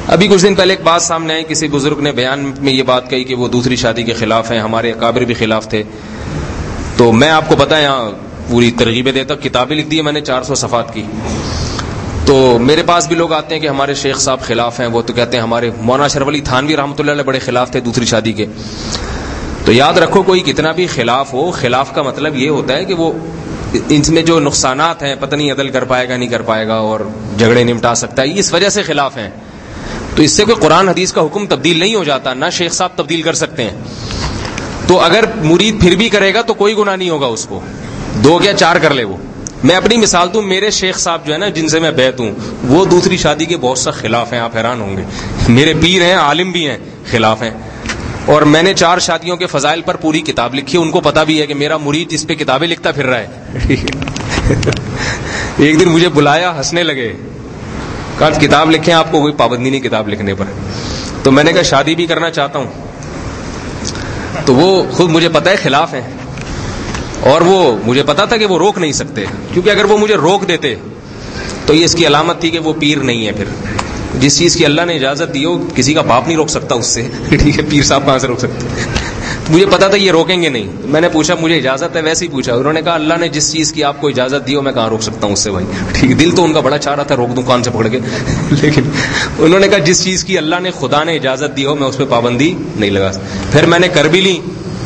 ابھی کچھ دن پہلے ایک بات سامنے آئی, کسی بزرگ نے بیان میں یہ بات کہی کہ وہ دوسری شادی کے خلاف ہیں, ہمارے اکابر بھی خلاف تھے. تو میں آپ کو پتا ہے یہاں پوری ترغیبیں دیتا ہوں, کتابیں لکھ دی ہے میں نے چار سو صفحات کی. تو میرے پاس بھی لوگ آتے ہیں کہ ہمارے شیخ صاحب خلاف ہیں, وہ تو کہتے ہیں ہمارے مولانا اشرف علی تھانوی رحمۃ اللہ علیہ بڑے خلاف تھے دوسری شادی کے. تو یاد رکھو کوئی کتنا بھی خلاف ہو, خلاف کا مطلب یہ ہوتا ہے کہ وہ ان میں جو نقصانات ہیں پتہ نہیں عدل کر پائے گا نہیں کر پائے گا اور جھگڑے نمٹا سکتا ہے, اس وجہ سے خلاف ہیں. تو اس سے کوئی قرآن حدیث کا حکم تبدیل نہیں ہو جاتا, نہ شیخ صاحب تبدیل کر سکتے ہیں. تو اگر مرید پھر بھی کرے گا تو کوئی گناہ نہیں ہوگا اس کو, دو یا چار کر لے. وہ میں اپنی مثال دوں, میرے شیخ صاحب جو ہے نا جن سے میں بیعت ہوں وہ دوسری شادی کے بہت سخت خلاف ہیں, آپ حیران ہوں گے. میرے پیر ہیں, عالم بھی ہیں, خلاف ہیں. اور میں نے چار شادیوں کے فضائل پر پوری کتاب لکھی ہے, ان کو پتا بھی ہے کہ میرا مرید جس پہ کتابیں لکھتا پھر رہا ہے. ایک دن مجھے بلایا, ہنسنے لگے, کہا کتاب لکھیں, آپ کو کوئی پابندی نہیں کتاب لکھنے پر. تو میں نے کہا شادی بھی کرنا چاہتا ہوں. تو وہ خود مجھے پتا ہے خلاف ہیں, اور وہ مجھے پتا تھا کہ وہ روک نہیں سکتے, کیونکہ اگر وہ مجھے روک دیتے تو یہ اس کی علامت تھی کہ وہ پیر نہیں ہے. پھر جس چیز کی اللہ نے اجازت دی ہو کسی کا باپ نہیں روک سکتا اس سے, ٹھیک ہے, پیر صاحب کہاں سے روک سکتے. مجھے پتا تھا یہ روکیں گے نہیں. میں نے پوچھا مجھے اجازت ہے, ویسے ہی پوچھا. انہوں نے کہا اللہ نے جس چیز کی آپ کو اجازت دی ہو میں کہاں روک سکتا ہوں اس سے بھائی, ٹھیک. دل تو ان کا بڑا چاہ رہا تھا روک دوں کان سے پکڑ کے, لیکن انہوں نے کہا جس چیز کی اللہ نے خدا نے اجازت دی ہو میں اس پہ پابندی نہیں لگا. پھر میں نے کر بھی لی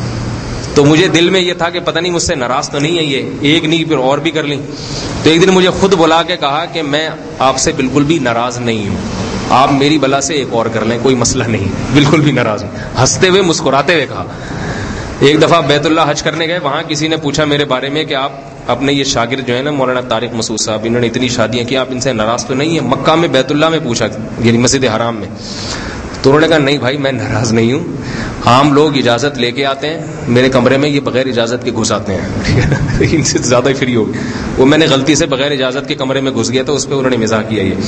تو مجھے دل میں یہ تھا کہ پتہ نہیں مجھ سے ناراض تو نہیں ہے یہ, ایک نہیں پھر اور بھی کر لی. تو ایک دن مجھے خود بلا کے کہا کہ میں آپ سے بالکل بھی ناراض نہیں ہوں, آپ میری بلا سے ایک اور کر لیں, کوئی مسئلہ نہیں, بالکل بھی ناراض ہوں. ہنستے ہوئے مسکراتے ہوئے کہا. ایک دفعہ بیت اللہ حج کرنے گئے, وہاں کسی نے پوچھا میرے بارے میں کہ آپ اپنے یہ شاگرد جو ہے نا مولانا طارق مسعود صاحب, انہوں نے اتنی شادیاں کی, آپ ان سے ناراض تو نہیں ہیں؟ مکہ میں بیت اللہ میں پوچھا, یعنی مسجد حرام میں. تو انہوں نے کہا نہیں بھائی میں ناراض نہیں ہوں, عام لوگ اجازت لے کے آتے ہیں میرے کمرے میں, یہ بغیر اجازت کے گھس آتے ہیں, ان سے زیادہ ہی فری ہو گئے. وہ میں نے غلطی سے بغیر اجازت کے کمرے میں گھس گیا تو اس پہ انہوں نے مزاح کیا یہ.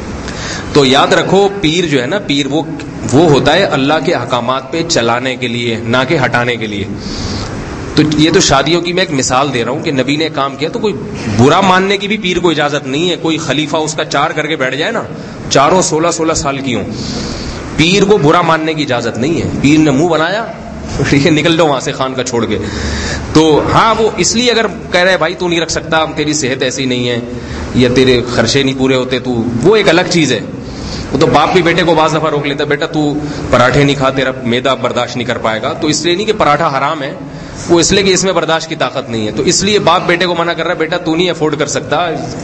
تو یاد رکھو پیر جو ہے نا, پیر وہ وہ ہوتا ہے اللہ کے احکامات پہ چلانے کے لیے, نہ کہ ہٹانے کے لیے. تو یہ تو شادیوں کی میں ایک مثال دے رہا ہوں کہ نبی نے کام کیا, تو کوئی برا ماننے کی بھی پیر کو اجازت نہیں ہے. کوئی خلیفہ اس کا چار کر کے بیٹھ جائے نا, چاروں سولہ سولہ سال کی ہوں, پیر کو برا ماننے کی اجازت نہیں ہے. پیر نے منہ بنایا نکل جاؤ وہاں سے خان کا چھوڑ کے. تو ہاں وہ اس لیے اگر کہہ رہے بھائی تو نہیں رکھ سکتا, تیری صحت ایسی نہیں ہے یا تیرے خرچے نہیں پورے ہوتے, تو وہ ایک الگ چیز ہے. وہ تو باپ بھی بیٹے کو بعض دفعہ روک لیتا, بیٹا تو پراٹھے نہیں کھا, تیرا میدا برداشت نہیں کر پائے گا. تو اس لیے نہیں کہ پراٹھا حرام ہے, وہ اس لیے کہ اس میں برداشت کی طاقت نہیں ہے. تو اس لیے باپ بیٹے کو منع کر رہا ہے, بیٹا تو نہیں افورڈ کر سکتا,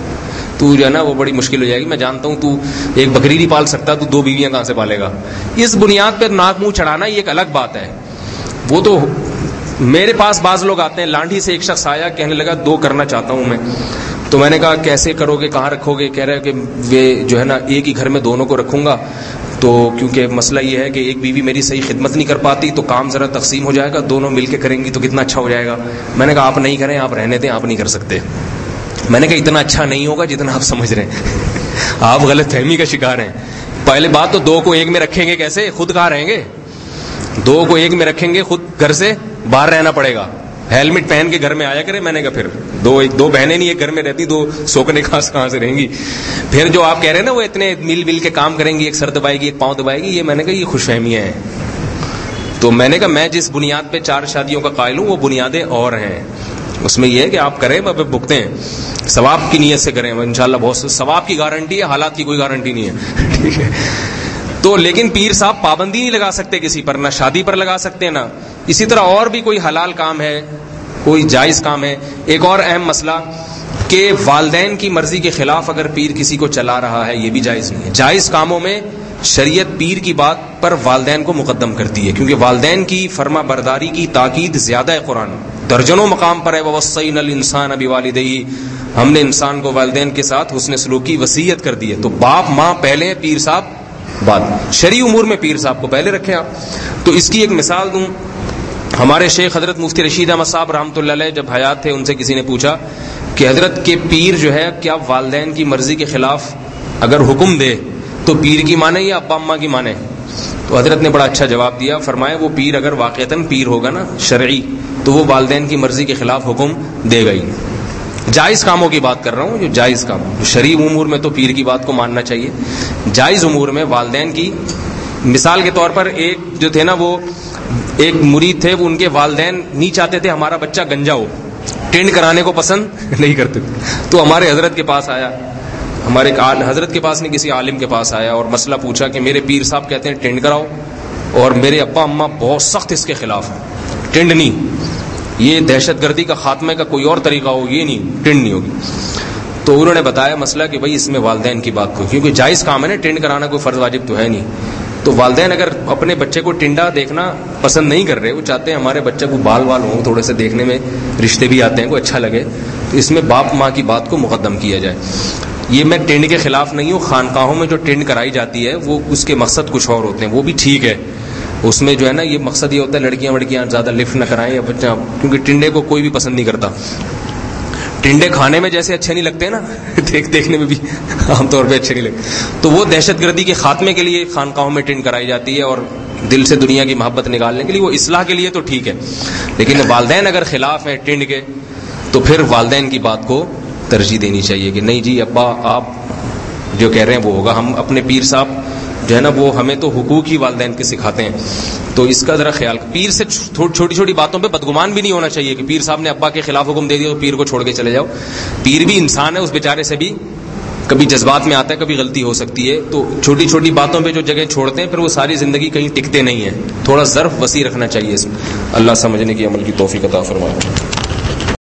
تو جو ہے نا وہ بڑی مشکل ہو جائے گی. میں جانتا ہوں تو ایک بکری نہیں پال سکتا, تو دو بیویاں کہاں سے پالے گا. اس بنیاد پہ ناک منہ چڑھانا یہ ایک الگ بات ہے. وہ تو میرے پاس بعض لوگ آتے ہیں, لانڈھی سے ایک شخص آیا کہنے لگا دو کرنا چاہتا ہوں میں. تو میں نے کہا کیسے کرو گے, کہاں رکھو گے؟ کہہ رہے کہ وہ جو ہے نا ایک ہی گھر میں دونوں کو رکھوں گا, تو کیونکہ مسئلہ یہ ہے کہ ایک بیوی میری صحیح خدمت نہیں کر پاتی, تو کام ذرا تقسیم ہو جائے گا, دونوں مل کے کریں گی تو کتنا اچھا ہو جائے گا. میں نے کہا آپ نہیں کریں, آپ رہنے دیں, آپ نہیں کر سکتے. میں نے کہا اتنا اچھا نہیں ہوگا جتنا آپ سمجھ رہے ہیں, آپ غلط فہمی کا شکار ہیں. پہلے بات تو دو کو ایک میں رکھیں گے کیسے, خود کہاں رہیں گے؟ دو کو ایک میں رکھیں گے, خود گھر سے باہر رہنا پڑے گا, ہیلمٹ پہن کے گھر میں آیا کرے. میں نے کہا پھر دو ایک دو بہنیں نہیں ایک گھر میں رہتی, دو سوکنے خاص کہاں سے رہیں گی؟ پھر جو آپ کہہ رہے ہیں نا وہ اتنے مل مل کے کام کریں گی, ایک سر دبائے گی ایک پاؤں دبائے گی, یہ میں نے کہا یہ خوش فہمیاں ہیں. تو میں نے کہا میں جس بنیاد پہ چار شادیوں کا قائل ہوں وہ بنیادیں اور ہیں. اس میں یہ ہے کہ آپ کریں بھگتیں, ثواب کی نیت سے کریں, انشاءاللہ بہت ثواب کی گارنٹی ہے, حالات کی کوئی گارنٹی نہیں ہے, ٹھیک ہے. تو لیکن پیر صاحب پابندی نہیں لگا سکتے کسی پر, نہ شادی پر لگا سکتے نا. اسی طرح اور بھی کوئی حلال کام ہے, کوئی جائز کام ہے. ایک اور اہم مسئلہ کہ والدین کی مرضی کے خلاف اگر پیر کسی کو چلا رہا ہے, یہ بھی جائز نہیں ہے. جائز کاموں میں شریعت پیر کی بات پر والدین کو مقدم کرتی ہے, کیونکہ والدین کی فرما برداری کی تاکید زیادہ ہے. قرآن درجنوں مقام پر ہے, وَوَصَّيْنَا الْإِنسَانَ بِوَالِدَيْهِ, ہم نے انسان کو والدین کے ساتھ حسن سلوک کی وصیت کر دی ہے. تو باپ ماں پہلے, پیر صاحب بعد. شرعی امور میں پیر صاحب کو پہلے رکھیں آپ. تو اس کی ایک مثال دوں, ہمارے شیخ حضرت مفتی رشید احمد صاحب رحمۃ اللہ علیہ جب حیات تھے, ان سے کسی نے پوچھا کہ حضرت کے پیر جو ہے کیا والدین کی مرضی کے خلاف اگر حکم دے تو پیر کی مانے یا ابا اماں کی مانے؟ تو حضرت نے بڑا اچھا جواب دیا, فرمایا وہ پیر اگر واقعتاً پیر ہوگا نا شرعی, تو وہ والدین کی مرضی کے خلاف حکم دے گا ہی. جائز کاموں کی بات کر رہا ہوں، جو جائز کام، جو شرعی امور میں تو پیر کی بات کو ماننا چاہیے، جائز امور میں والدین کی، مثال کے طور پر ایک جو تھے نا، وہ ایک مرید تھے، وہ ان کے والدین نہیں چاہتے تھے ہمارا بچہ گنجا ہو، ٹینڈ کرانے کو پسند نہیں کرتے تھے، تو ہمارے حضرت کے پاس آیا، ہمارے حضرت کے پاس نہیں کسی عالم کے پاس آیا اور مسئلہ پوچھا کہ میرے پیر صاحب کہتے ہیں ٹینڈ کراؤ، اور میرے ابا اماں بہت سخت اس کے خلاف ہیں، ٹینڈ نہیں، یہ دہشت گردی کا خاتمے کا کوئی اور طریقہ ہو، یہ نہیں، ٹینڈ نہیں ہوگی۔ تو انہوں نے بتایا مسئلہ کہ بھائی اس میں والدین کی بات کو، کیونکہ جائز کام ہے نا، ٹینڈ کرانا کوئی فرض واجب تو ہے نہیں، تو والدین اگر اپنے بچے کو ٹنڈا دیکھنا پسند نہیں کر رہے، وہ چاہتے ہیں ہمارے بچے کو بال وال ہوں، تھوڑے سے دیکھنے میں رشتے بھی آتے ہیں، کو اچھا لگے، تو اس میں باپ ماں کی بات کو مقدم کیا جائے۔ یہ میں ٹینڈ کے خلاف نہیں ہوں، خانقاہوں میں جو ٹینڈ کرائی جاتی ہے وہ اس کے مقصد کچھ اور ہوتے ہیں، وہ بھی ٹھیک ہے، اس میں جو ہے نا یہ مقصد یہ ہوتا ہے لڑکیاں وڑکیاں زیادہ لفٹ نہ کرائیں یا بچہ، کیونکہ ٹنڈے کو کوئی بھی پسند نہیں کرتا، ٹنڈے کھانے میں جیسے اچھے نہیں لگتے نا، دیکھ دیکھنے میں بھی عام طور پہ اچھے نہیں لگتے، تو وہ دہشت گردی کے خاتمے کے لیے خانقاہوں میں ٹنڈ کرائی جاتی ہے، اور دل سے دنیا کی محبت نکالنے کے لیے، وہ اصلاح کے لیے تو ٹھیک ہے، لیکن والدین اگر خلاف ہیں ٹنڈ کے تو پھر والدین کی بات کو ترجیح دینی چاہیے کہ نہیں جی ابا آپ جو کہہ رہے ہیں وہ ہوگا، ہم اپنے پیر صاحب جو ہے نا وہ ہمیں تو حقوق ہی والدین کے سکھاتے ہیں، تو اس کا ذرا خیال، پیر سے چھوٹی چھوٹی باتوں پہ بدگمان بھی نہیں ہونا چاہیے کہ پیر صاحب نے ابا کے خلاف حکم دے دیا تو پیر کو چھوڑ کے چلے جاؤ، پیر بھی انسان ہے، اس بیچارے سے بھی کبھی جذبات میں آتا ہے، کبھی غلطی ہو سکتی ہے، تو چھوٹی چھوٹی باتوں پہ جو جگہ چھوڑتے ہیں پھر وہ ساری زندگی کہیں ٹکتے نہیں ہیں، تھوڑا ظرف وسیع رکھنا چاہیے اس میں۔ اللہ سمجھنے کی عمل کی توفیق عطا فرمائے۔